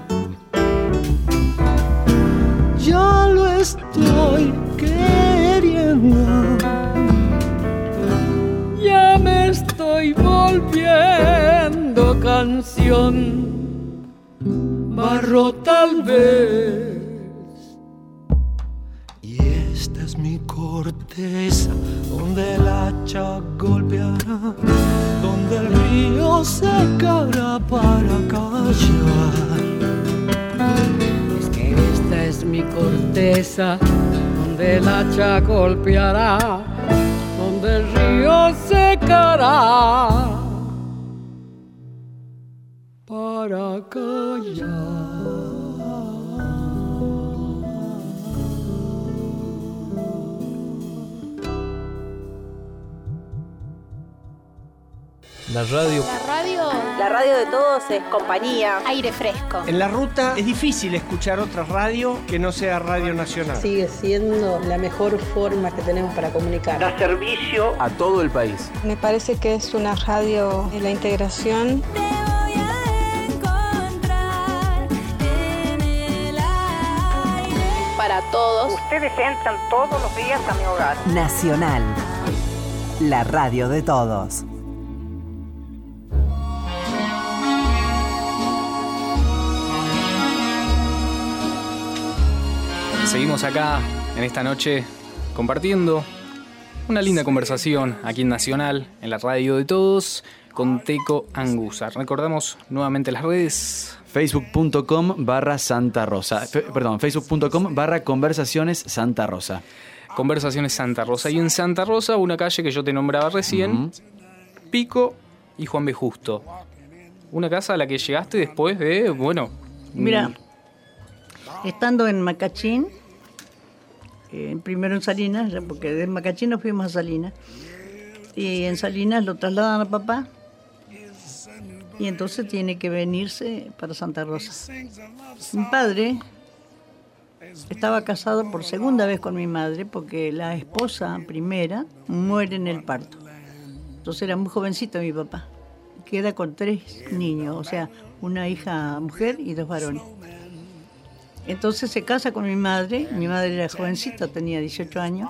Ya lo estoy queriendo, ya me estoy volviendo canción, barro tal vez. Y esta es mi corteza, donde el hacha golpeará, donde el río secará para callar. Es que esta es mi corteza, donde el hacha golpeará, donde el río secará para callar. La radio. La radio de todos es compañía, aire fresco. En la ruta es difícil escuchar otra radio que no sea Radio Nacional. Sigue siendo la mejor forma que tenemos para comunicar. Da servicio a todo el país. Me parece que es una radio de la integración. Para todos. Ustedes entran todos los días a mi hogar. Nacional, la radio de todos. Seguimos acá en esta noche compartiendo una linda conversación aquí en Nacional, en la radio de todos, con Teco Angusa. Recordamos nuevamente las redes. Facebook.com/Santa Rosa. Facebook.com/Conversaciones Santa Rosa. Conversaciones Santa Rosa. Y en Santa Rosa, una calle que yo te nombraba recién, Pico y Juan B. Justo. Una casa a la que llegaste después de, bueno... Mira, estando en Macachín, primero en Salinas, porque de Macachín nos fuimos a Salinas, y en Salinas lo trasladan a papá, y entonces tiene que venirse para Santa Rosa. Mi padre estaba casado por segunda vez con mi madre, porque la esposa primera muere en el parto. Entonces era muy jovencito mi papá. Queda con 3 niños, o sea, una hija mujer y 2 varones. Entonces se casa con mi madre era jovencita, tenía 18 años.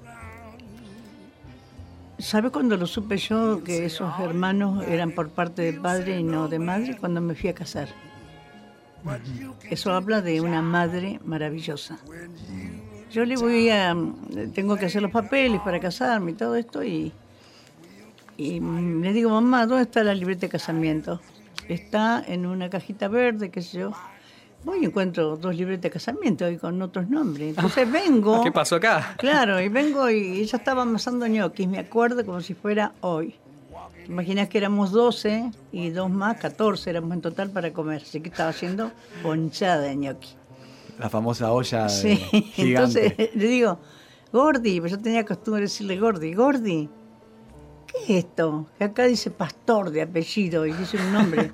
¿Sabe cuándo lo supe yo que esos hermanos eran por parte de padre y no de madre? Cuando me fui a casar. Eso habla de una madre maravillosa. Yo tengo que hacer los papeles para casarme y todo esto y le digo, mamá, ¿dónde está la libreta de casamiento? Está en una cajita verde, qué sé yo. Voy y encuentro 2 libretas de casamiento y con otros nombres. Entonces vengo... ¿Qué pasó acá? Claro, y vengo y ella estaba amasando ñoquis, me acuerdo como si fuera hoy. Imaginás que éramos 12 y 2 más, 14 éramos en total para comer. Así que estaba haciendo ponchada de ñoqui. La famosa olla gigante. Entonces le digo, Gordi, pues yo tenía costumbre de decirle Gordi, ¿qué es esto? Que acá dice Pastor de apellido y dice un nombre.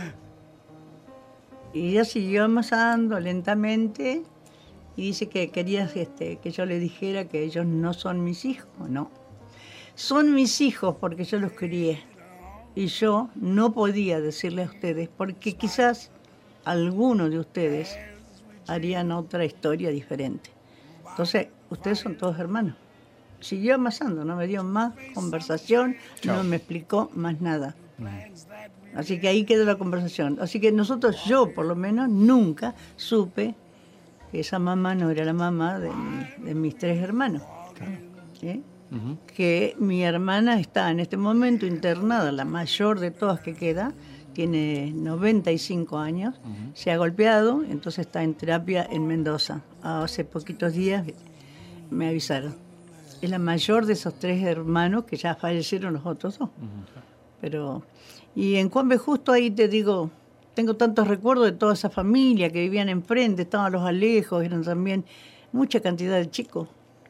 Y ella siguió amasando lentamente y dice que quería que yo le dijera que ellos no son mis hijos. No, son mis hijos porque yo los crié. Y yo no podía decirle a ustedes porque quizás algunos de ustedes harían otra historia diferente. Entonces, ustedes son todos hermanos. Siguió amasando, no me dio más conversación, no me explicó más nada. Así que ahí quedó la conversación. Así que yo por lo menos, nunca supe que esa mamá no era la mamá de mis 3 hermanos. ¿Sí? Uh-huh. Que mi hermana está en este momento internada, la mayor de todas que queda, tiene 95 años, uh-huh. Se ha golpeado, entonces está en terapia en Mendoza. Hace poquitos días me avisaron. Es la mayor de esos 3 hermanos que ya fallecieron los otros 2. Uh-huh. Y en Juan B. Justo ahí te digo, tengo tantos recuerdos de toda esa familia que vivían enfrente, estaban los Alejos, eran también mucha cantidad de chicos.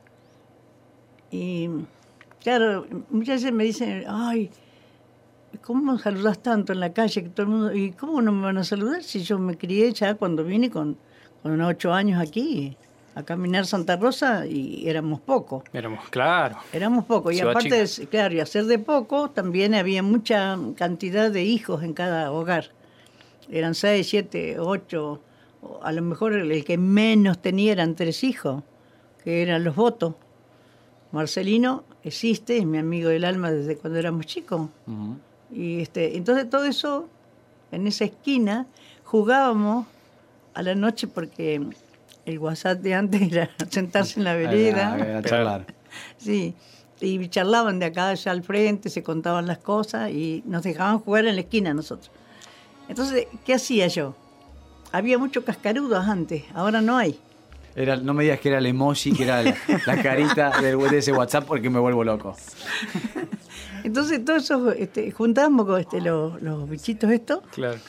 Y claro, muchas veces me dicen, ay, ¿cómo saludas tanto en la calle? Que todo el mundo, ¿y cómo no me van a saludar si yo me crié ya cuando vine con 8 años aquí a caminar Santa Rosa y éramos pocos? Éramos pocos. Y aparte, claro, y hacer de poco, también había mucha cantidad de hijos en cada hogar. Eran 6, 7, 8, a lo mejor el que menos tenía eran 3 hijos, que eran los Votos. Marcelino existe, es mi amigo del alma desde cuando éramos chicos. Uh-huh. Y entonces todo eso, en esa esquina, jugábamos a la noche porque el WhatsApp de antes era sentarse en la vereda. Charlar. Sí, y charlaban de acá allá al frente, se contaban las cosas y nos dejaban jugar en la esquina nosotros. Entonces, ¿qué hacía yo? Había muchos cascarudos antes, ahora no hay. No me digas que era el emoji, que era la carita de ese WhatsApp porque me vuelvo loco. Entonces, todos esos, juntábamos los bichitos estos. Claro.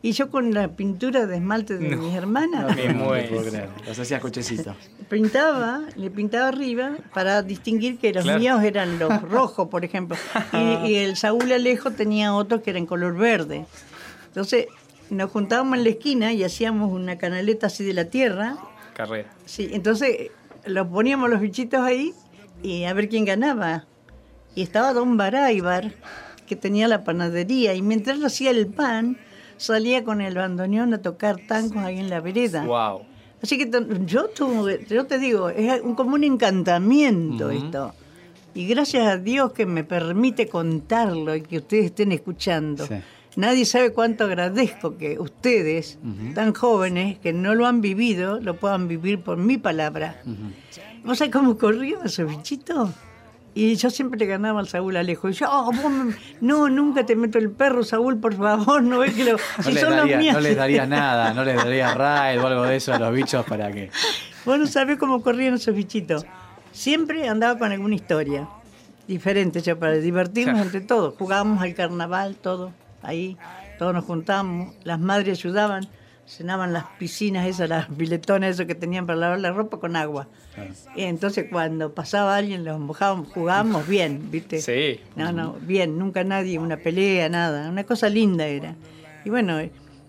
Y yo con la pintura de esmalte de mis hermanas, No puedo creer. Las hacías cochecitos. le pintaba arriba para distinguir que los Claro. míos eran los rojos, por ejemplo. Y el Saúl Alejo tenía otros que eran color verde. Entonces nos juntábamos en la esquina y hacíamos una canaleta así de la tierra. Carrera. Sí, entonces los poníamos los bichitos ahí y a ver quién ganaba. Y estaba don Baráibar, que tenía la panadería, y mientras él hacía el pan, salía con el bandoneón a tocar tangos ahí en la vereda. Wow. Así que yo te digo, es como un encantamiento esto. Y gracias a Dios que me permite contarlo y que ustedes estén escuchando. Sí. Nadie sabe cuánto agradezco que ustedes, tan jóvenes, que no lo han vivido, lo puedan vivir por mi palabra. ¿Vos sabés cómo corrían esos bichitos? Y yo siempre le ganaba al Saúl Alejo. Y yo, no, nunca te meto el perro, Saúl, por favor, no ves que lo... No les daría nada, no les daría raid o algo de eso a los bichos para que... Vos no sabés cómo corrían esos bichitos. Siempre andaba con alguna historia diferente, ya para divertirnos entre todos. Jugábamos al carnaval, todo, ahí, todos nos juntábamos, las madres ayudaban, llenaban las piscinas esas, las piletones esos que tenían para lavar la ropa con agua. Claro. Y entonces cuando pasaba alguien los mojábamos, jugábamos bien, ¿viste? Sí. No, bien, nunca nadie, una pelea, nada, una cosa linda era. Y bueno,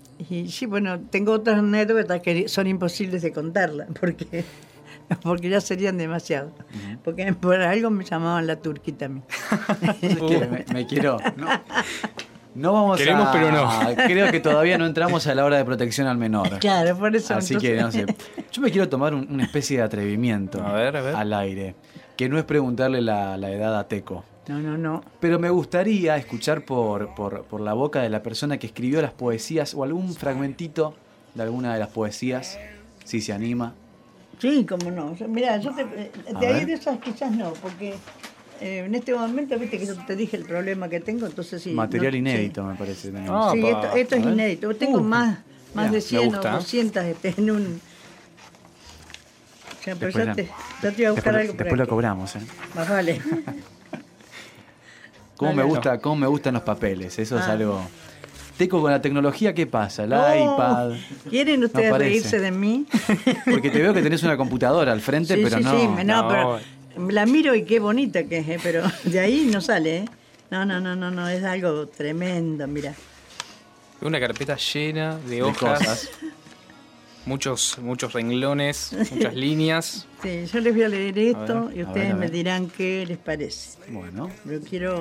tengo otras anécdotas que son imposibles de contarlas, porque ya serían demasiado. Porque por algo me llamaban la turquita a mí. me quiero... No vamos Queremos, pero no. Creo que todavía no entramos a la hora de protección al menor. Claro, por eso. Así que, no sé. Yo me quiero tomar una especie de atrevimiento a ver. al aire. Que no es preguntarle la edad a Teco. No. Pero me gustaría escuchar por la boca de la persona que escribió las poesías o algún fragmentito de alguna de las poesías, si se anima. Sí, cómo no. Mirá, yo de ahí de esas quizás no, porque... en este momento, viste que yo te dije el problema que tengo, entonces sí. Material inédito, me parece. Sí, esto es inédito. Tengo más de 100 o 200 en un... Ya, pero ya te iba a buscar algo por después lo cobramos, Más vale. ¿Cómo me gustan los papeles? Eso es algo... Teco, con la tecnología, ¿qué pasa? El iPad... ¿Quieren ustedes reírse de mí? Porque te veo que tenés una computadora al frente, pero no... Sí, pero... La miro y qué bonita que es, pero de ahí no sale, ¿eh? No, es algo tremendo, mira. Una carpeta llena de hojas, cosas. Muchos renglones, muchas líneas. Sí, yo les voy a leer esto y ustedes me dirán qué les parece. Bueno. Pero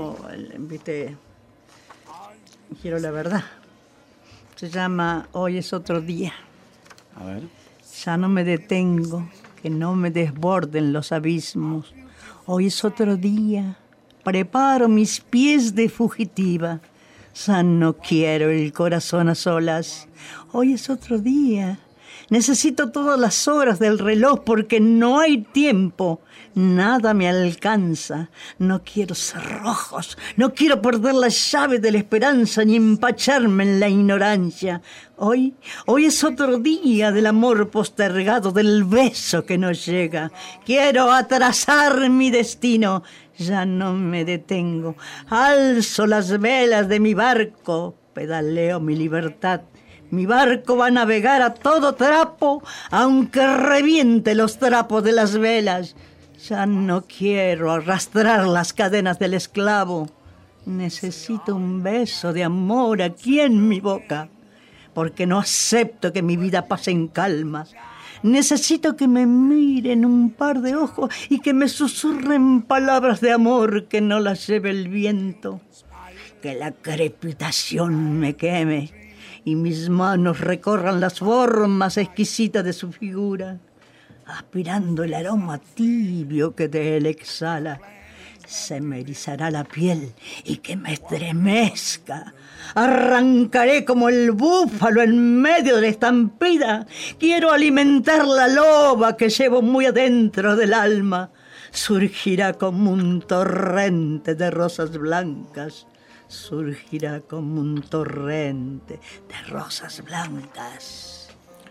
quiero la verdad. Se llama Hoy es otro día. A ver. Ya no me detengo. Que no me desborden los abismos. Hoy es otro día. Preparo mis pies de fugitiva. Ya no quiero el corazón a solas. Hoy es otro día. Necesito todas las horas del reloj porque no hay tiempo. Nada me alcanza. No quiero cerrojos. No quiero perder la llave de la esperanza ni empacharme en la ignorancia. Hoy es otro día del amor postergado, del beso que no llega. Quiero atrasar mi destino. Ya no me detengo. Alzo las velas de mi barco. Pedaleo mi libertad. Mi barco va a navegar a todo trapo, aunque reviente los trapos de las velas. Ya no quiero arrastrar las cadenas del esclavo. Necesito un beso de amor aquí en mi boca, porque no acepto que mi vida pase en calma. Necesito que me miren un par de ojos y que me susurren palabras de amor que no las lleve el viento. Que la crepitación me queme y mis manos recorran las formas exquisitas de su figura, aspirando el aroma tibio que de él exhala. Se me erizará la piel y que me estremezca. Arrancaré como el búfalo en medio de la estampida. Quiero alimentar la loba que llevo muy adentro del alma. Surgirá como un torrente de rosas blancas. Surgirá como un torrente de rosas blancas.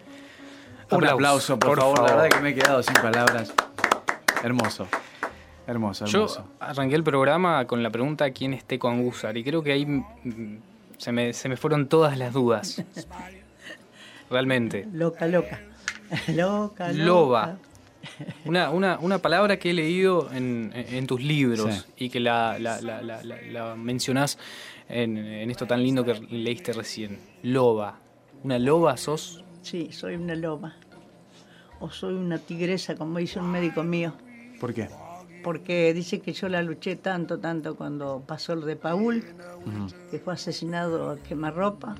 Un aplauso, por favor. La verdad que me he quedado sin palabras. Hermoso. Hermoso. Yo arranqué el programa con la pregunta ¿quién es Teco Angúzar? Y creo que ahí se me fueron todas las dudas. Realmente. Loca. Loba. Una palabra que he leído en tus libros, sí, y que la mencionás en esto tan lindo que leíste recién. Loba. ¿Una loba sos? Sí, soy una loba. O soy una tigresa, como dice un médico mío. ¿Por qué? Porque dice que yo la luché tanto cuando pasó lo de Paul, que fue asesinado a quemarropa.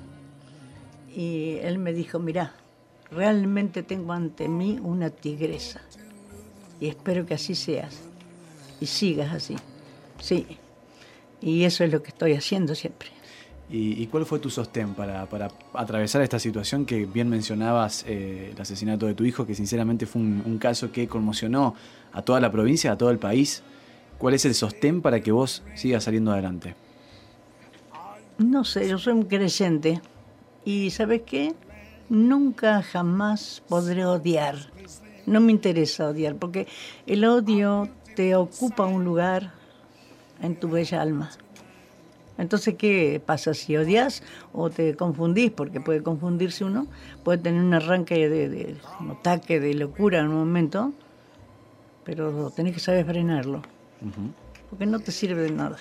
Y él me dijo, mirá, realmente tengo ante mí una tigresa. Y espero que así seas. Y sigas así. Sí. Y eso es lo que estoy haciendo siempre. ¿Y cuál fue tu sostén para atravesar esta situación que bien mencionabas, el asesinato de tu hijo, que sinceramente fue un caso que conmocionó a toda la provincia, a todo el país? ¿Cuál es el sostén para que vos sigas saliendo adelante? No sé, yo soy un creyente. Y ¿sabes qué? Nunca jamás podré odiar. No me interesa odiar, porque el odio te ocupa un lugar en tu bella alma. Entonces, ¿qué pasa? Si odias o te confundís, porque puede confundirse uno, puede tener un arranque un ataque de locura en un momento, pero tenés que saber frenarlo, porque no te sirve de nada.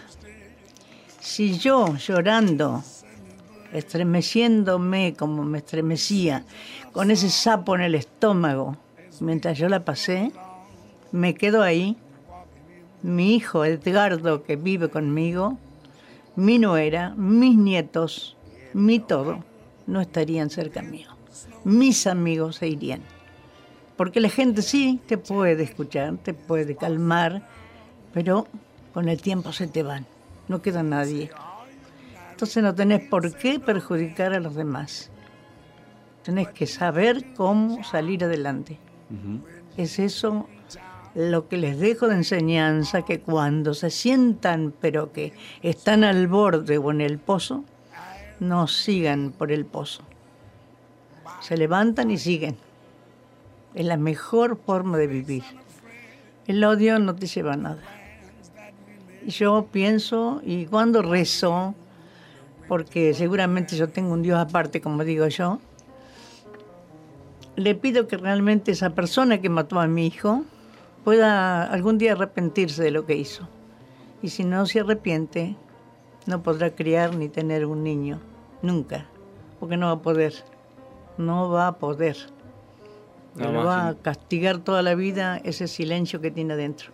Si yo, llorando, estremeciéndome como me estremecía, con ese sapo en el estómago, mientras yo la pasé, me quedo ahí, mi hijo Edgardo, que vive conmigo, mi nuera, mis nietos, mi todo, no estarían cerca mío. Mis amigos se irían. Porque la gente sí te puede escuchar, te puede calmar, pero con el tiempo se te van, no queda nadie. Entonces no tenés por qué perjudicar a los demás. Tenés que saber cómo salir adelante. Es eso lo que les dejo de enseñanza, que cuando se sientan pero que están al borde o en el pozo, no sigan por el pozo. Se levantan y siguen. Es la mejor forma de vivir. El odio no te lleva a nada. Y yo pienso, y cuando rezo, porque seguramente yo tengo un Dios aparte, como digo yo, le pido que realmente esa persona que mató a mi hijo pueda algún día arrepentirse de lo que hizo. Y si no se arrepiente, no podrá criar ni tener un niño, nunca, porque no va a poder. No va a poder. No, lo va a castigar toda la vida ese silencio que tiene adentro.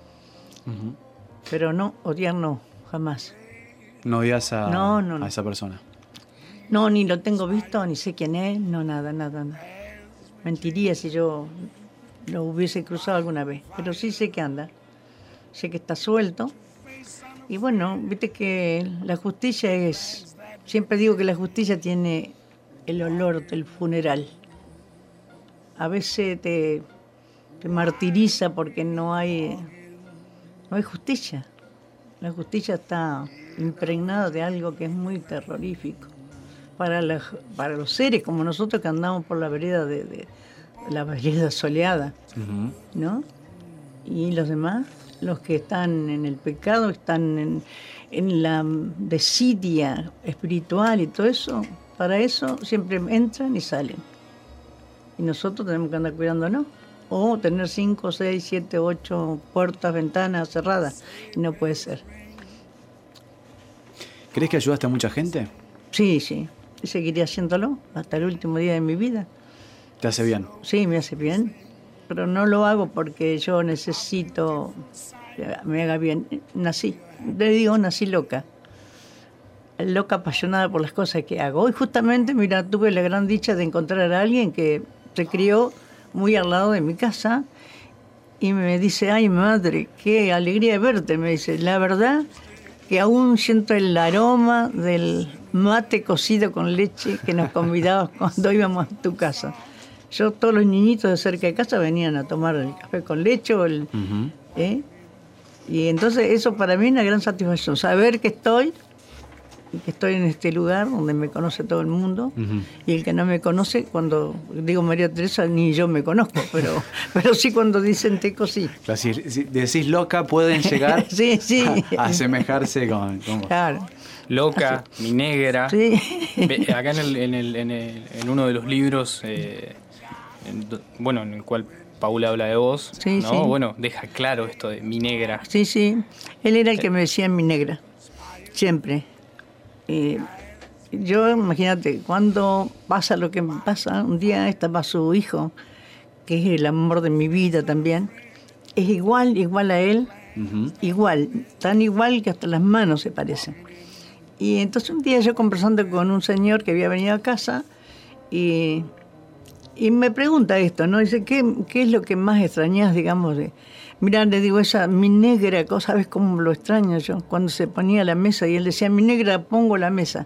Pero no, odiar no, jamás. ¿No odias a No. esa persona? No, ni lo tengo visto, ni sé quién es, no, nada. Mentiría si yo lo hubiese cruzado alguna vez, pero sí sé que anda, sé que está suelto. Y bueno, viste que la justicia es, siempre digo que la justicia tiene el olor del funeral. A veces te martiriza porque no hay justicia. La justicia está impregnada de algo que es muy terrorífico para los seres como nosotros que andamos por la vereda la vereda soleada, ¿no? Y los demás, los que están en el pecado, están en la desidia espiritual y todo eso, para eso siempre entran y salen. Y nosotros tenemos que andar cuidándonos, o tener 5, 6, 7, 8 puertas, ventanas cerradas, y no puede ser. ¿Crees que ayudaste a mucha gente? Sí, y seguiré haciéndolo hasta el último día de mi vida. ¿Te hace bien? Sí, me hace bien, pero no lo hago porque yo necesito que me haga bien. Nací loca apasionada por las cosas que hago. Y justamente, mira, tuve la gran dicha de encontrar a alguien que se crió muy al lado de mi casa y me dice, ay madre, qué alegría de verte, me dice, la verdad que aún siento el aroma del mate cocido con leche que nos convidabas cuando íbamos a tu casa. Yo, todos los niñitos de cerca de casa venían a tomar el café con leche y entonces eso para mí es una gran satisfacción, saber que estoy en este lugar donde me conoce todo el mundo, y el que no me conoce, cuando digo María Teresa, ni yo me conozco, pero sí cuando dicen Teco, sí. Claro, si decís loca, pueden llegar sí. a asemejarse con Claro. Loca, mi negra. Sí. Acá en uno de los libros, en el cual Paula habla de vos, sí, ¿no? Sí. Bueno, deja claro esto de mi negra. Sí, sí. Él era el que me decía mi negra. Siempre. Yo, imagínate, cuando pasa lo que me pasa, un día estaba su hijo, que es el amor de mi vida también. Es igual a él, igual, tan igual que hasta las manos se parecen. Y entonces un día yo conversando con un señor que había venido a casa y me pregunta esto, ¿no? Dice, ¿qué es lo que más extrañas, digamos? Mirá, le digo, esa mi negra, ¿sabes cómo lo extraño yo? Cuando se ponía a la mesa y él decía, mi negra, pongo la mesa.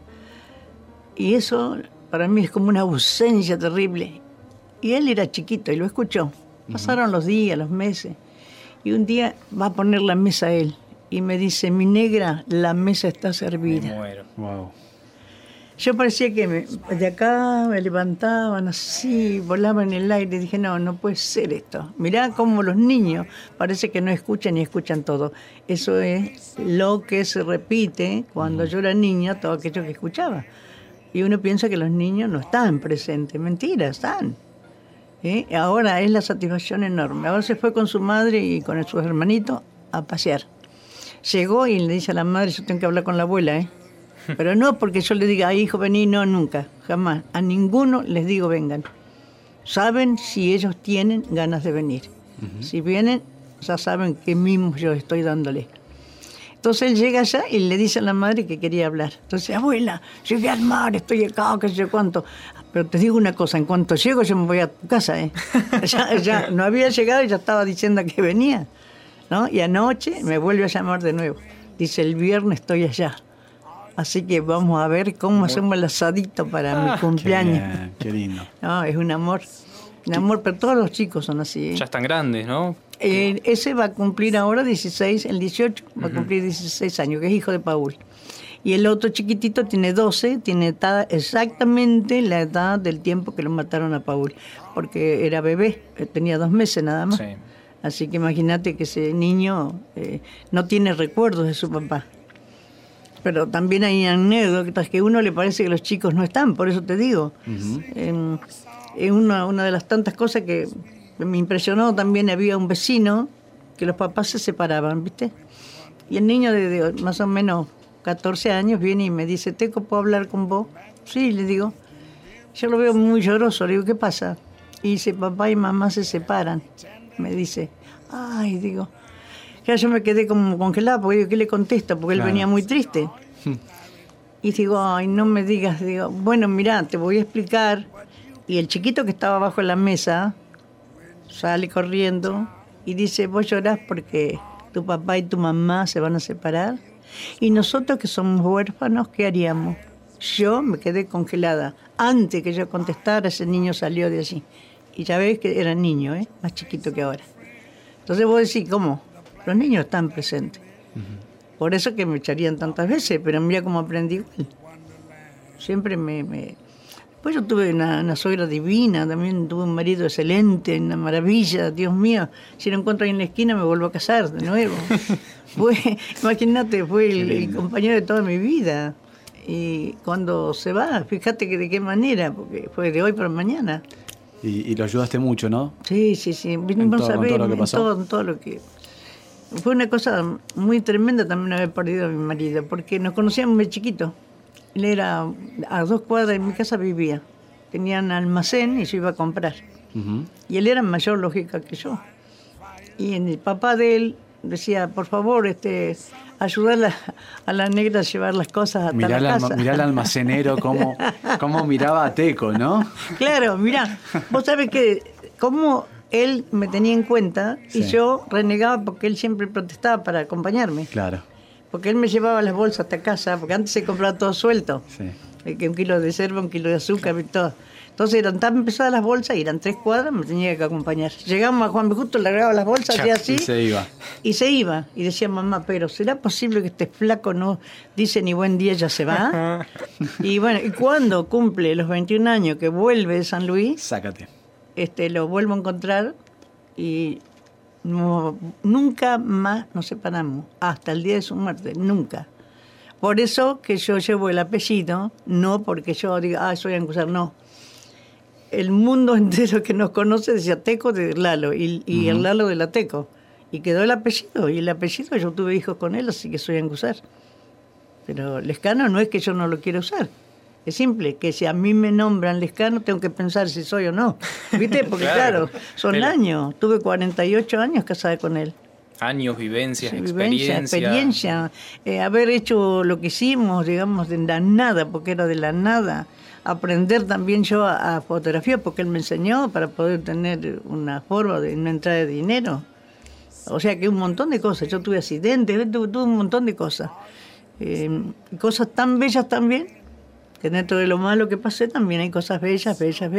Y eso para mí es como una ausencia terrible. Y él era chiquito y lo escuchó. Pasaron los días, los meses. Y un día va a poner la mesa él. Y me dice, mi negra, la mesa está servida. Me muero. Wow. Yo parecía que de acá me levantaban así, volaban en el aire. Dije, no puede ser esto. Mirá cómo los niños parece que no escuchan y escuchan todo. Eso es lo que se repite cuando yo era niña, todo aquello que escuchaba. Y uno piensa que los niños no están presentes. Mentira, están. Ahora es la satisfacción enorme. Ahora se fue con su madre y con sus hermanitos a pasear. Llegó y le dice a la madre, yo tengo que hablar con la abuela, Pero no porque yo le diga, ay, hijo, vení, no, nunca, jamás. A ninguno les digo vengan. Saben si ellos tienen ganas de venir. Si vienen, ya saben qué mimos yo estoy dándoles. Entonces él llega allá y le dice a la madre que quería hablar. Entonces, abuela, llegué al mar, estoy acá, qué sé yo cuánto. Pero te digo una cosa, en cuanto llego yo me voy a tu casa, ya no había llegado y ya estaba diciendo que venía, ¿no? Y anoche me vuelve a llamar de nuevo. Dice, el viernes estoy allá. Así que vamos a ver cómo hacemos el asadito para mi cumpleaños. Qué lindo. No, es un amor, pero todos los chicos son así. Ya están grandes, ¿no? Ese va a cumplir ahora 16, el 18 va a cumplir 16 años, que es hijo de Paul. Y el otro chiquitito tiene 12, tiene exactamente la edad del tiempo que lo mataron a Paul, porque era bebé, tenía 2 meses nada más. Sí. Así que imagínate que ese niño no tiene recuerdos de su papá. Pero también hay anécdotas que a uno le parece que los chicos no están, por eso te digo. Es una de las tantas cosas que me impresionó. También había un vecino que los papás se separaban, ¿viste? Y el niño de más o menos 14 años viene y me dice, Teco, ¿puedo hablar con vos? Sí, le digo. Yo lo veo muy lloroso, le digo, ¿qué pasa? Y dice, papá y mamá se separan. Me dice, ay, digo. Ya yo me quedé como congelada, porque digo, ¿qué le contesto? Porque él venía muy triste. Y digo, ay, no me digas, digo, bueno, mirá, te voy a explicar. Y el chiquito que estaba abajo de la mesa sale corriendo y dice, vos llorás porque tu papá y tu mamá se van a separar. Y nosotros que somos huérfanos, ¿qué haríamos? Yo me quedé congelada. Antes que yo contestara, ese niño salió de allí. Y ya ves que era niño, más chiquito que ahora. Entonces vos decís, ¿cómo? Los niños están presentes. Por eso que me echarían tantas veces, pero mira cómo aprendí igual. Siempre Después yo tuve una suegra divina, también tuve un marido excelente, una maravilla, Dios mío. Si lo encuentro ahí en la esquina me vuelvo a casar de nuevo. Imagínate, fue el compañero de toda mi vida. Y cuando se va, fíjate que de qué manera, porque fue de hoy para mañana. Y lo ayudaste mucho, ¿no? Sí. Vamos a ver, en todo lo que... Fue una cosa muy tremenda también haber perdido a mi marido, porque nos conocíamos muy chiquitos. Él era a 2 cuadras de mi casa vivía. Tenían almacén y yo iba a comprar. Y él era mayor lógica que yo. Y el papá de él decía, por favor, ayudar a la negra a llevar las cosas hasta la casa. Mirá el almacenero cómo miraba a Teco, ¿no? Claro, mirá. Vos sabés que cómo él me tenía en cuenta y yo renegaba porque él siempre protestaba para acompañarme. Claro. Porque él me llevaba las bolsas hasta casa, porque antes se compraba todo suelto. Sí. Que 1 kilo de cerva, 1 kilo de azúcar y todo. Entonces eran tan pesadas las bolsas, y eran 3 cuadras, me tenía que acompañar. Llegamos a Juan B. Justo, largaba las bolsas y así. Y se iba. Y decía, mamá, pero ¿será posible que este flaco no dice ni buen día, ya se va? Y bueno, y cuando cumple los 21 años, que vuelve de San Luis, sácate. Lo vuelvo a encontrar y nunca más nos separamos. Hasta el día de su muerte, nunca. Por eso que yo llevo el apellido, no porque yo diga, soy Ancusar, no. El mundo entero que nos conoce decía Teco de Lalo y el Lalo de la Teco. Y quedó el apellido, y el apellido yo tuve hijos con él, así que soy Ancusar. Pero Lescano no es que yo no lo quiera usar. Es simple, que si a mí me nombran Lescano, tengo que pensar si soy o no. ¿Viste? Porque claro, son años. Tuve 48 años casada con él. Años, vivencias, experiencia. Haber hecho lo que hicimos, digamos, de la nada, porque era de la nada. Aprender también yo a fotografía, porque él me enseñó para poder tener una forma de una entrada de dinero. O sea que un montón de cosas. Yo tuve accidentes, tuve un montón de cosas. Cosas tan bellas también, que dentro de lo malo que pasé también hay cosas bellas.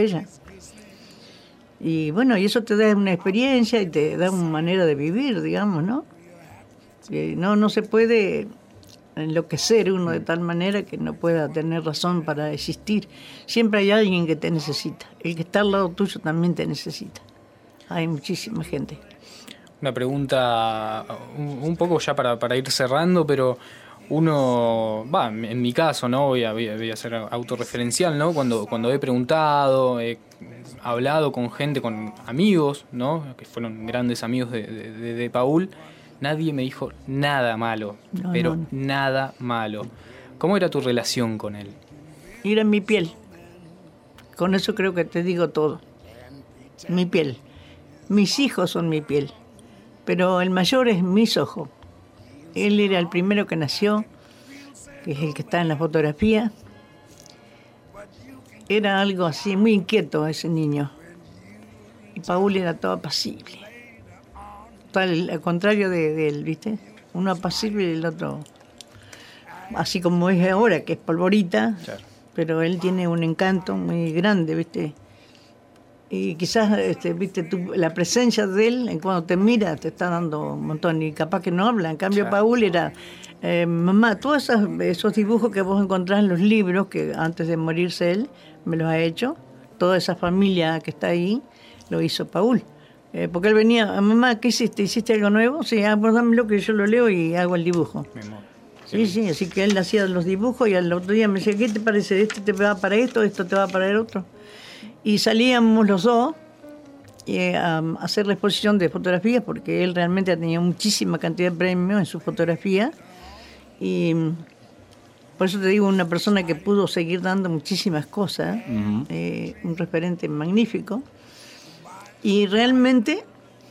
Y bueno, y eso te da una experiencia y te da una manera de vivir, digamos, ¿no? No se puede enloquecer uno de tal manera que no pueda tener razón para existir. Siempre hay alguien que te necesita. El que está al lado tuyo también te necesita. Hay muchísima gente. Una pregunta un poco ya para ir cerrando, pero uno, en mi caso, ¿no? Voy a ser autorreferencial, ¿no? Cuando he preguntado, he hablado con gente, con amigos, ¿no? Que fueron grandes amigos de Paul, nadie me dijo nada malo, nada malo. ¿Cómo era tu relación con él? Era mi piel. Con eso creo que te digo todo. Mi piel. Mis hijos son mi piel. Pero el mayor es mis ojos. Él era el primero que nació, que es el que está en la fotografía. Era algo así, muy inquieto ese niño. Y Paul era todo apacible. Al contrario de él, ¿viste? Uno apacible y el otro, así como es ahora, que es polvorita, claro. Pero él tiene un encanto muy grande, ¿viste? Y quizás, ¿viste? La presencia de él, cuando te mira, te está dando un montón, y capaz que no habla. En cambio, claro. Paul era, mamá, todos esos dibujos que vos encontrás en los libros, que antes de morirse él me los ha hecho, toda esa familia que está ahí, lo hizo Paul. Porque él venía, mamá, ¿qué hiciste? ¿Hiciste algo nuevo? Sí, pues dámelo que yo lo leo y hago el dibujo. Sí, así que él hacía los dibujos y al otro día me decía, ¿qué te parece? ¿Este te va para esto? ¿Esto te va para el otro? Y salíamos los dos a hacer la exposición de fotografías, porque él realmente tenía muchísima cantidad de premios en su fotografía. Y por eso te digo, una persona que pudo seguir dando muchísimas cosas, un referente magnífico. Y realmente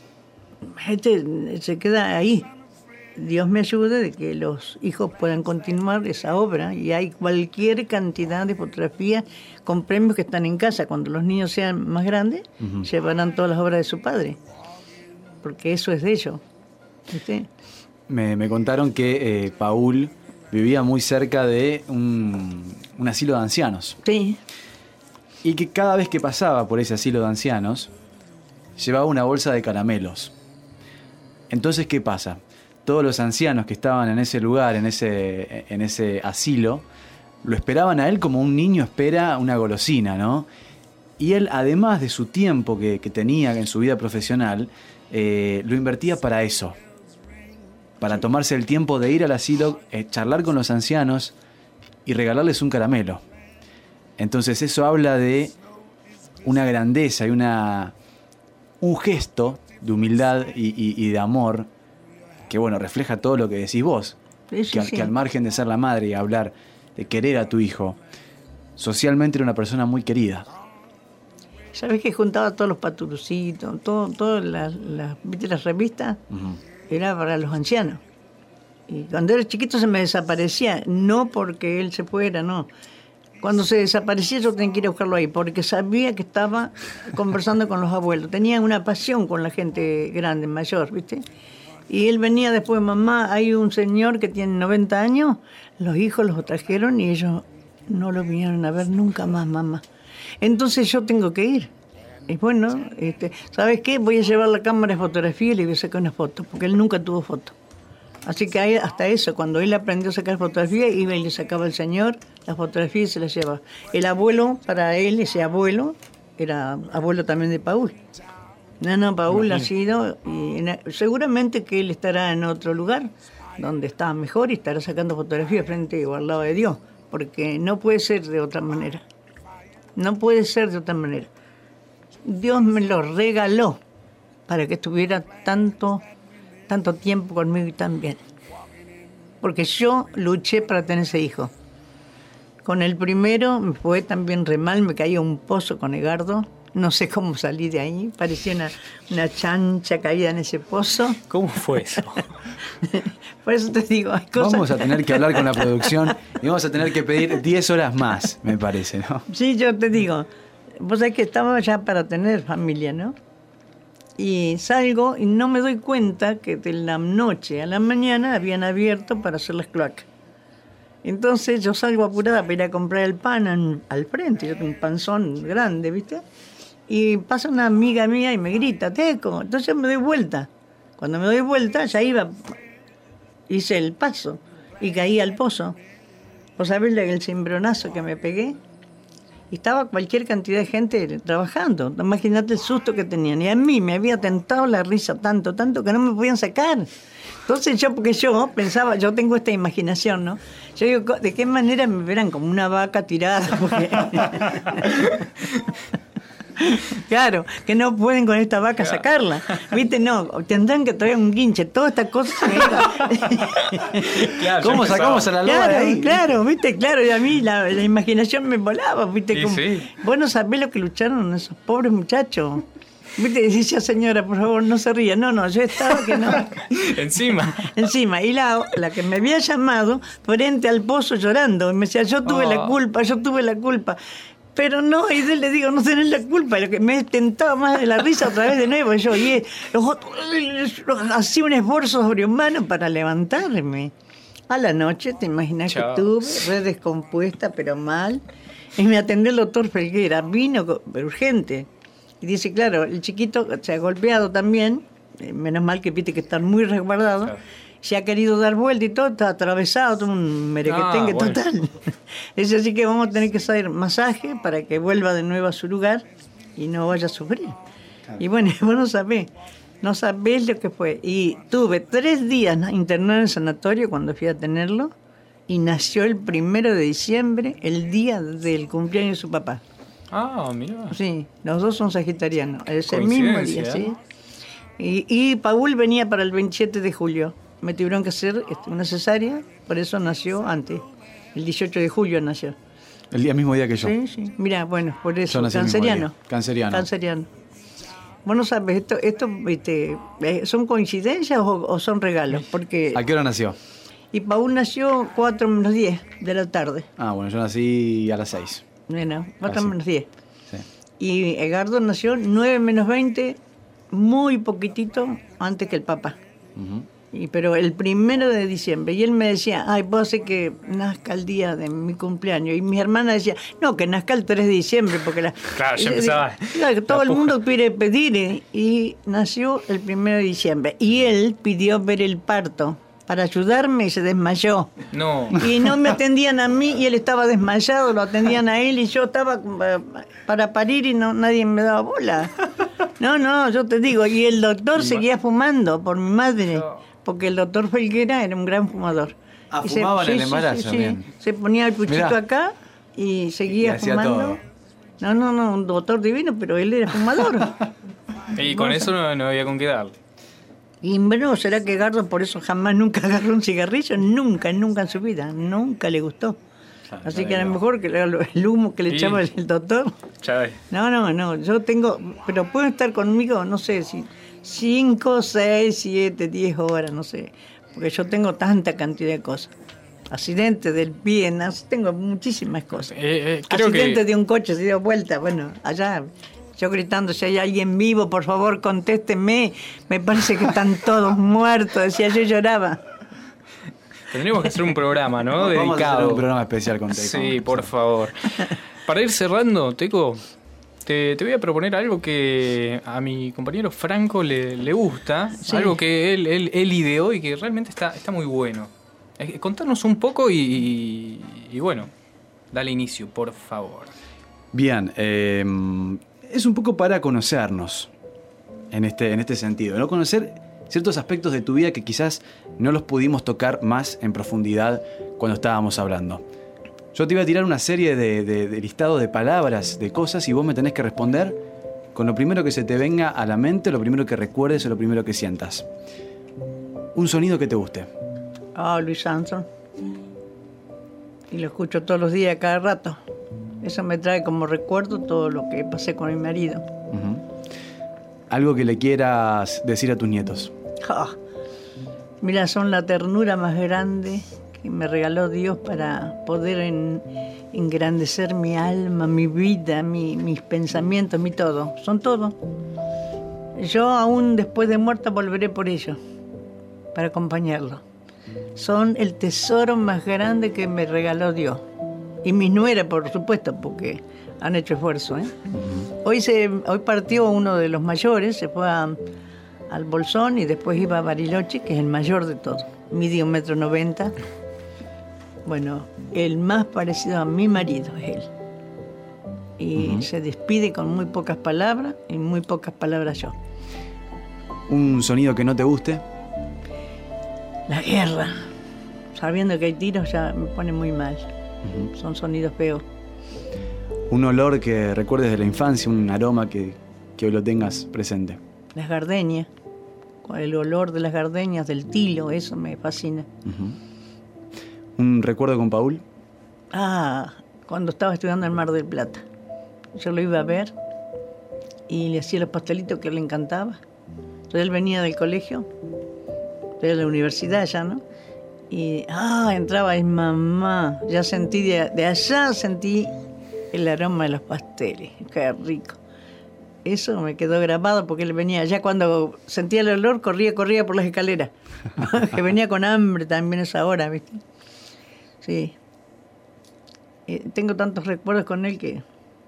se queda ahí. Dios me ayude de que los hijos puedan continuar esa obra, y hay cualquier cantidad de fotografías con premios que están en casa. Cuando los niños sean más grandes, llevarán todas las obras de su padre, porque eso es de ellos, ¿viste? Me contaron que Paul vivía muy cerca de un asilo de ancianos. Sí. Y que cada vez que pasaba por ese asilo de ancianos llevaba una bolsa de caramelos. Entonces, ¿qué pasa? Todos los ancianos que estaban en ese lugar, en ese asilo, lo esperaban a él como un niño espera una golosina, ¿no? Y él, además de su tiempo que tenía en su vida profesional, lo invertía para eso. Para tomarse el tiempo de ir al asilo, charlar con los ancianos y regalarles un caramelo. Entonces eso habla de una grandeza y un gesto de humildad y de amor que, bueno, refleja todo lo que decís vos. Sí. Que al margen de ser la madre y hablar de querer a tu hijo, socialmente era una persona muy querida. ¿Sabés que juntaba todos los paturucitos, todas las revistas? Era para los ancianos. Y cuando era chiquito se me desaparecía, no porque él se fuera, no. Cuando se desaparecía yo tenía que ir a buscarlo ahí, porque sabía que estaba conversando con los abuelos. Tenía una pasión con la gente grande, mayor, ¿viste? Y él venía después, mamá, hay un señor que tiene 90 años, los hijos los trajeron y ellos no lo vinieron a ver nunca más, mamá. Entonces yo tengo que ir. Y bueno, ¿sabes qué? Voy a llevar la cámara de fotografía y le voy a sacar una foto, porque él nunca tuvo foto. Así que hay hasta eso, cuando él aprendió a sacar fotografía, iba y le sacaba al señor la fotografía y se la llevaba. El abuelo, para él, ese abuelo, era abuelo también de Paul. No, Paul ha sido, y seguramente que él estará en otro lugar, donde estaba mejor y estará sacando fotografías frente o al lado de Dios, porque no puede ser de otra manera. No puede ser de otra manera. Dios me lo regaló para que estuviera tanto tiempo conmigo y tan bien. Porque yo luché para tener ese hijo. Con el primero me fue también re mal, me caía un pozo con Edgardo. No sé cómo salí de ahí, parecía una chancha caída en ese pozo. ¿Cómo fue eso? Por eso te digo, hay cosas... Vamos a tener que hablar con la producción y vamos a tener que pedir 10 horas más, me parece, ¿no? Sí, yo te digo, vos sabés que estaba ya para tener familia, ¿no? Y salgo y no me doy cuenta que de la noche a la mañana habían abierto para hacer las cloacas. Entonces yo salgo apurada para ir a comprar el pan al frente, yo tengo un panzón grande, ¿viste? Y pasa una amiga mía y me grita, Teco. Entonces me doy vuelta. Cuando me doy vuelta ya hice el paso y caí al pozo. ¿Vos sabés el cimbronazo que me pegué? Y estaba cualquier cantidad de gente trabajando. Imagínate el susto que tenían. Y a mí me había tentado la risa tanto que no me podían sacar. Entonces porque yo pensaba, yo tengo esta imaginación, ¿no? Yo digo, ¿de qué manera me verán? Como una vaca tirada. Porque... Claro, que no pueden con esta vaca sacarla. ¿Viste? No, tendrán que traer un guinche. Todas estas cosas Claro, ¿cómo sacamos a la loba de ahí? Claro, ¿viste? Claro, y a mí la imaginación me volaba, ¿viste? Como, sí. Vos no sabés lo que lucharon esos pobres muchachos. ¿Viste? Decía, señora, por favor, no se ría. No, yo estaba que no. Encima. Y la que me había llamado, frente al pozo llorando. Y me decía, yo tuve la culpa. Pero no, y le digo, no tenés la culpa. Lo que me tentaba más de la risa otra vez de nuevo. Yo, y los otros, hacía un esfuerzo sobrehumano para levantarme. A la noche, te imaginas que estuve re descompuesta, pero mal. Y me atendió el doctor Felguera. Vino urgente. Y dice, claro, el chiquito se ha golpeado también. Menos mal que viste que está muy resguardado. Claro. Se ha querido dar vuelta y todo, está atravesado, todo un merequetengue total. Es así que vamos a tener que hacer masaje para que vuelva de nuevo a su lugar y no vaya a sufrir. Claro. Y bueno, vos no sabés lo que fue. Y tuve 3 días internado en el sanatorio cuando fui a tenerlo y nació el 1 de diciembre, el día del cumpleaños de su papá. Ah, mira. Sí, los dos son sagitarianos, ese mismo día, ¿sí? Y Paul venía para el 27 de julio. Me tuvieron que hacer una cesárea, por eso nació antes. El 18 de julio nació. El mismo día que yo. Sí. Mira, bueno, por eso. Canceriano. Vos no sabes, esto ¿son coincidencias o son regalos? Porque... ¿A qué hora nació? Y Paul nació 4 menos 10 de la tarde. Ah, bueno, yo nací a las 6. Bueno, 4 menos 10. Sí. Y Edgardo nació 9 menos 20, muy poquitito antes que el papá. Uh-huh. Pero el 1 de diciembre. Y él me decía, puedo hacer que nazca el día de mi cumpleaños. Y mi hermana decía, no, que nazca el 3 de diciembre. Porque claro, ya empezaba. Claro, todo el mundo quiere pedir. Y nació el 1 de diciembre. Y él pidió ver el parto para ayudarme y se desmayó. No. Y no me atendían a mí y él estaba desmayado, lo atendían a él y yo estaba para parir y nadie me daba bola. No, yo te digo. Y el doctor seguía fumando por mi madre. Porque el doctor Felguera era un gran fumador. Ah, fumaba en el embarazo también. Se ponía el puchito acá y seguía fumando. Todo. No, un doctor divino, pero él era fumador. Y con eso no había con qué darle. Y bueno, ¿será que Edgardo por eso jamás nunca agarró un cigarrillo? Nunca en su vida. Nunca le gustó. Así que a lo mejor que el humo que le echaba el doctor. No, yo tengo... Pero pueden estar conmigo, no sé si... 5, 6, 7, 10 horas, no sé, porque yo tengo tanta cantidad de cosas. Accidentes del pie, tengo muchísimas cosas. Accidentes de un coche, se dio vuelta, bueno, allá, yo gritando, si hay alguien vivo, por favor, contésteme, me parece que están todos muertos, decía, yo lloraba. Tendríamos que hacer un programa, ¿no? Vamos dedicado. A hacer un programa especial con Teco. Sí, por favor. Para ir cerrando, Teco, te voy a proponer algo que a mi compañero Franco le gusta, algo que él ideó y que realmente está muy bueno. Contanos un poco y bueno, dale inicio, por favor. Bien, es un poco para conocernos en este sentido. No conocer ciertos aspectos de tu vida que quizás no los pudimos tocar más en profundidad cuando estábamos hablando. Yo te iba a tirar una serie de listados de palabras, de cosas, y vos me tenés que responder con lo primero que se te venga a la mente, lo primero que recuerdes o lo primero que sientas. Un sonido que te guste. Louis Armstrong. Y lo escucho todos los días, cada rato. Eso me trae como recuerdo todo lo que pasé con mi marido. Uh-huh. Algo que le quieras decir a tus nietos. Mira, son la ternura más grande que me regaló Dios para poder engrandecer mi alma, mi vida, mis pensamientos, mi todo. Son todo. Yo aún después de muerta volveré por ellos, para acompañarlo. Son el tesoro más grande que me regaló Dios. Y mis nueras, por supuesto, porque han hecho esfuerzo, ¿eh? Hoy partió uno de los mayores, se fue al Bolsón y después iba a Bariloche, que es el mayor de todos. Mide 1,90 m. Bueno, el más parecido a mi marido es él. Y se despide con muy pocas palabras y muy pocas palabras yo. ¿Un sonido que no te guste? La guerra. Sabiendo que hay tiros ya me pone muy mal. Son sonidos feos. Un olor que recuerdes de la infancia, un aroma que hoy lo tengas presente. Las gardenias. El olor de las gardenias, del tilo, eso me fascina. ¿Un recuerdo con Paul? Cuando estaba estudiando en Mar del Plata. Yo lo iba a ver y le hacía los pastelitos que le encantaba. Entonces él venía del colegio, de la universidad ya, ¿no? Y entraba y mamá, ya sentí de allá sentí el aroma de los pasteles. Qué rico. Eso me quedó grabado porque él venía, ya cuando sentía el olor, corría por las escaleras. Que venía con hambre también esa hora, ¿viste? Sí. Tengo tantos recuerdos con él que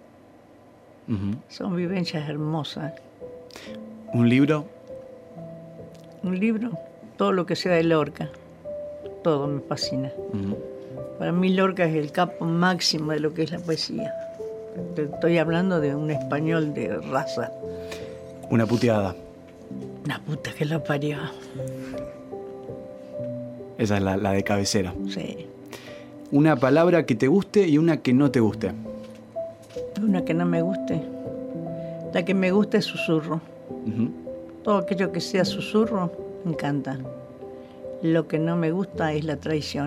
son vivencias hermosas. ¿Un libro? Un libro, todo lo que sea de Lorca. Todo me fascina. Para mí Lorca es el capo máximo de lo que es la poesía. Estoy hablando de un español de raza. Una puteada. Una puta que lo parió. Esa es la de cabecera. Sí. Una palabra que te guste y una que no te guste. Una que no me guste. La que me gusta es susurro. Todo aquello que sea susurro me encanta. Lo que no me gusta es la traición.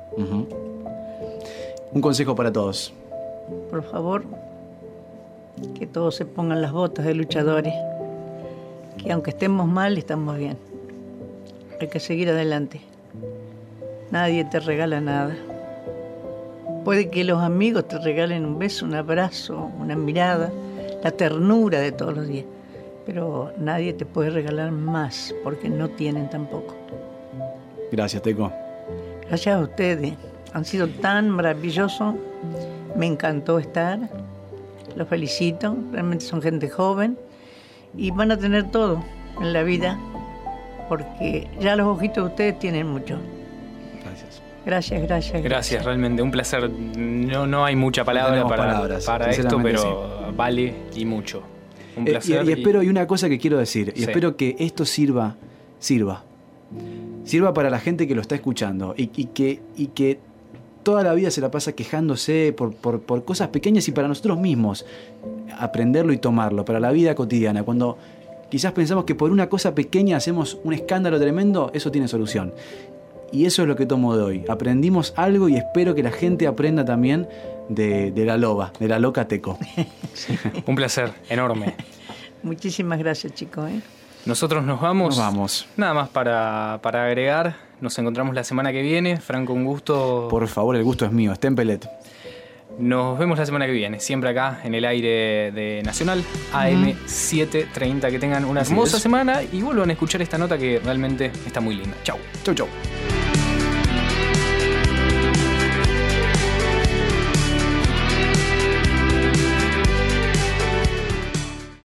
Un consejo para todos. Por favor, que todos se pongan las botas de luchadores. Que aunque estemos mal, estamos bien. Hay que seguir adelante. Nadie te regala nada. Puede que los amigos te regalen un beso, un abrazo, una mirada, la ternura de todos los días. Pero nadie te puede regalar más porque no tienen tampoco. Gracias, Teco. Gracias a ustedes. Han sido tan maravillosos. Me encantó estar. Los felicito. Realmente son gente joven. Y van a tener todo en la vida. Porque ya los ojitos de ustedes tienen mucho. Gracias. Gracias, realmente. Un placer. No hay mucha palabra para esto, pero sí. Vale y mucho. Un placer. Y una cosa que quiero decir. Y espero que esto sirva para la gente que lo está escuchando. Y que toda la vida se la pasa quejándose por cosas pequeñas y para nosotros mismos aprenderlo y tomarlo, para la vida cotidiana. Cuando quizás pensamos que por una cosa pequeña hacemos un escándalo tremendo, eso tiene solución. Y eso es lo que tomo de hoy. Aprendimos algo y espero que la gente aprenda también de la loba, de la loca Teco. Sí. Un placer enorme. Muchísimas gracias, chicos. Nosotros nos vamos. Nos vamos. Nada más para agregar. Nos encontramos la semana que viene. Franco, un gusto. Por favor, el gusto es mío. Stempelet. Nos vemos la semana que viene. Siempre acá en el aire de Nacional, AM 730. Que tengan una hermosa semana y vuelvan a escuchar esta nota que realmente está muy linda. Chau. Chau.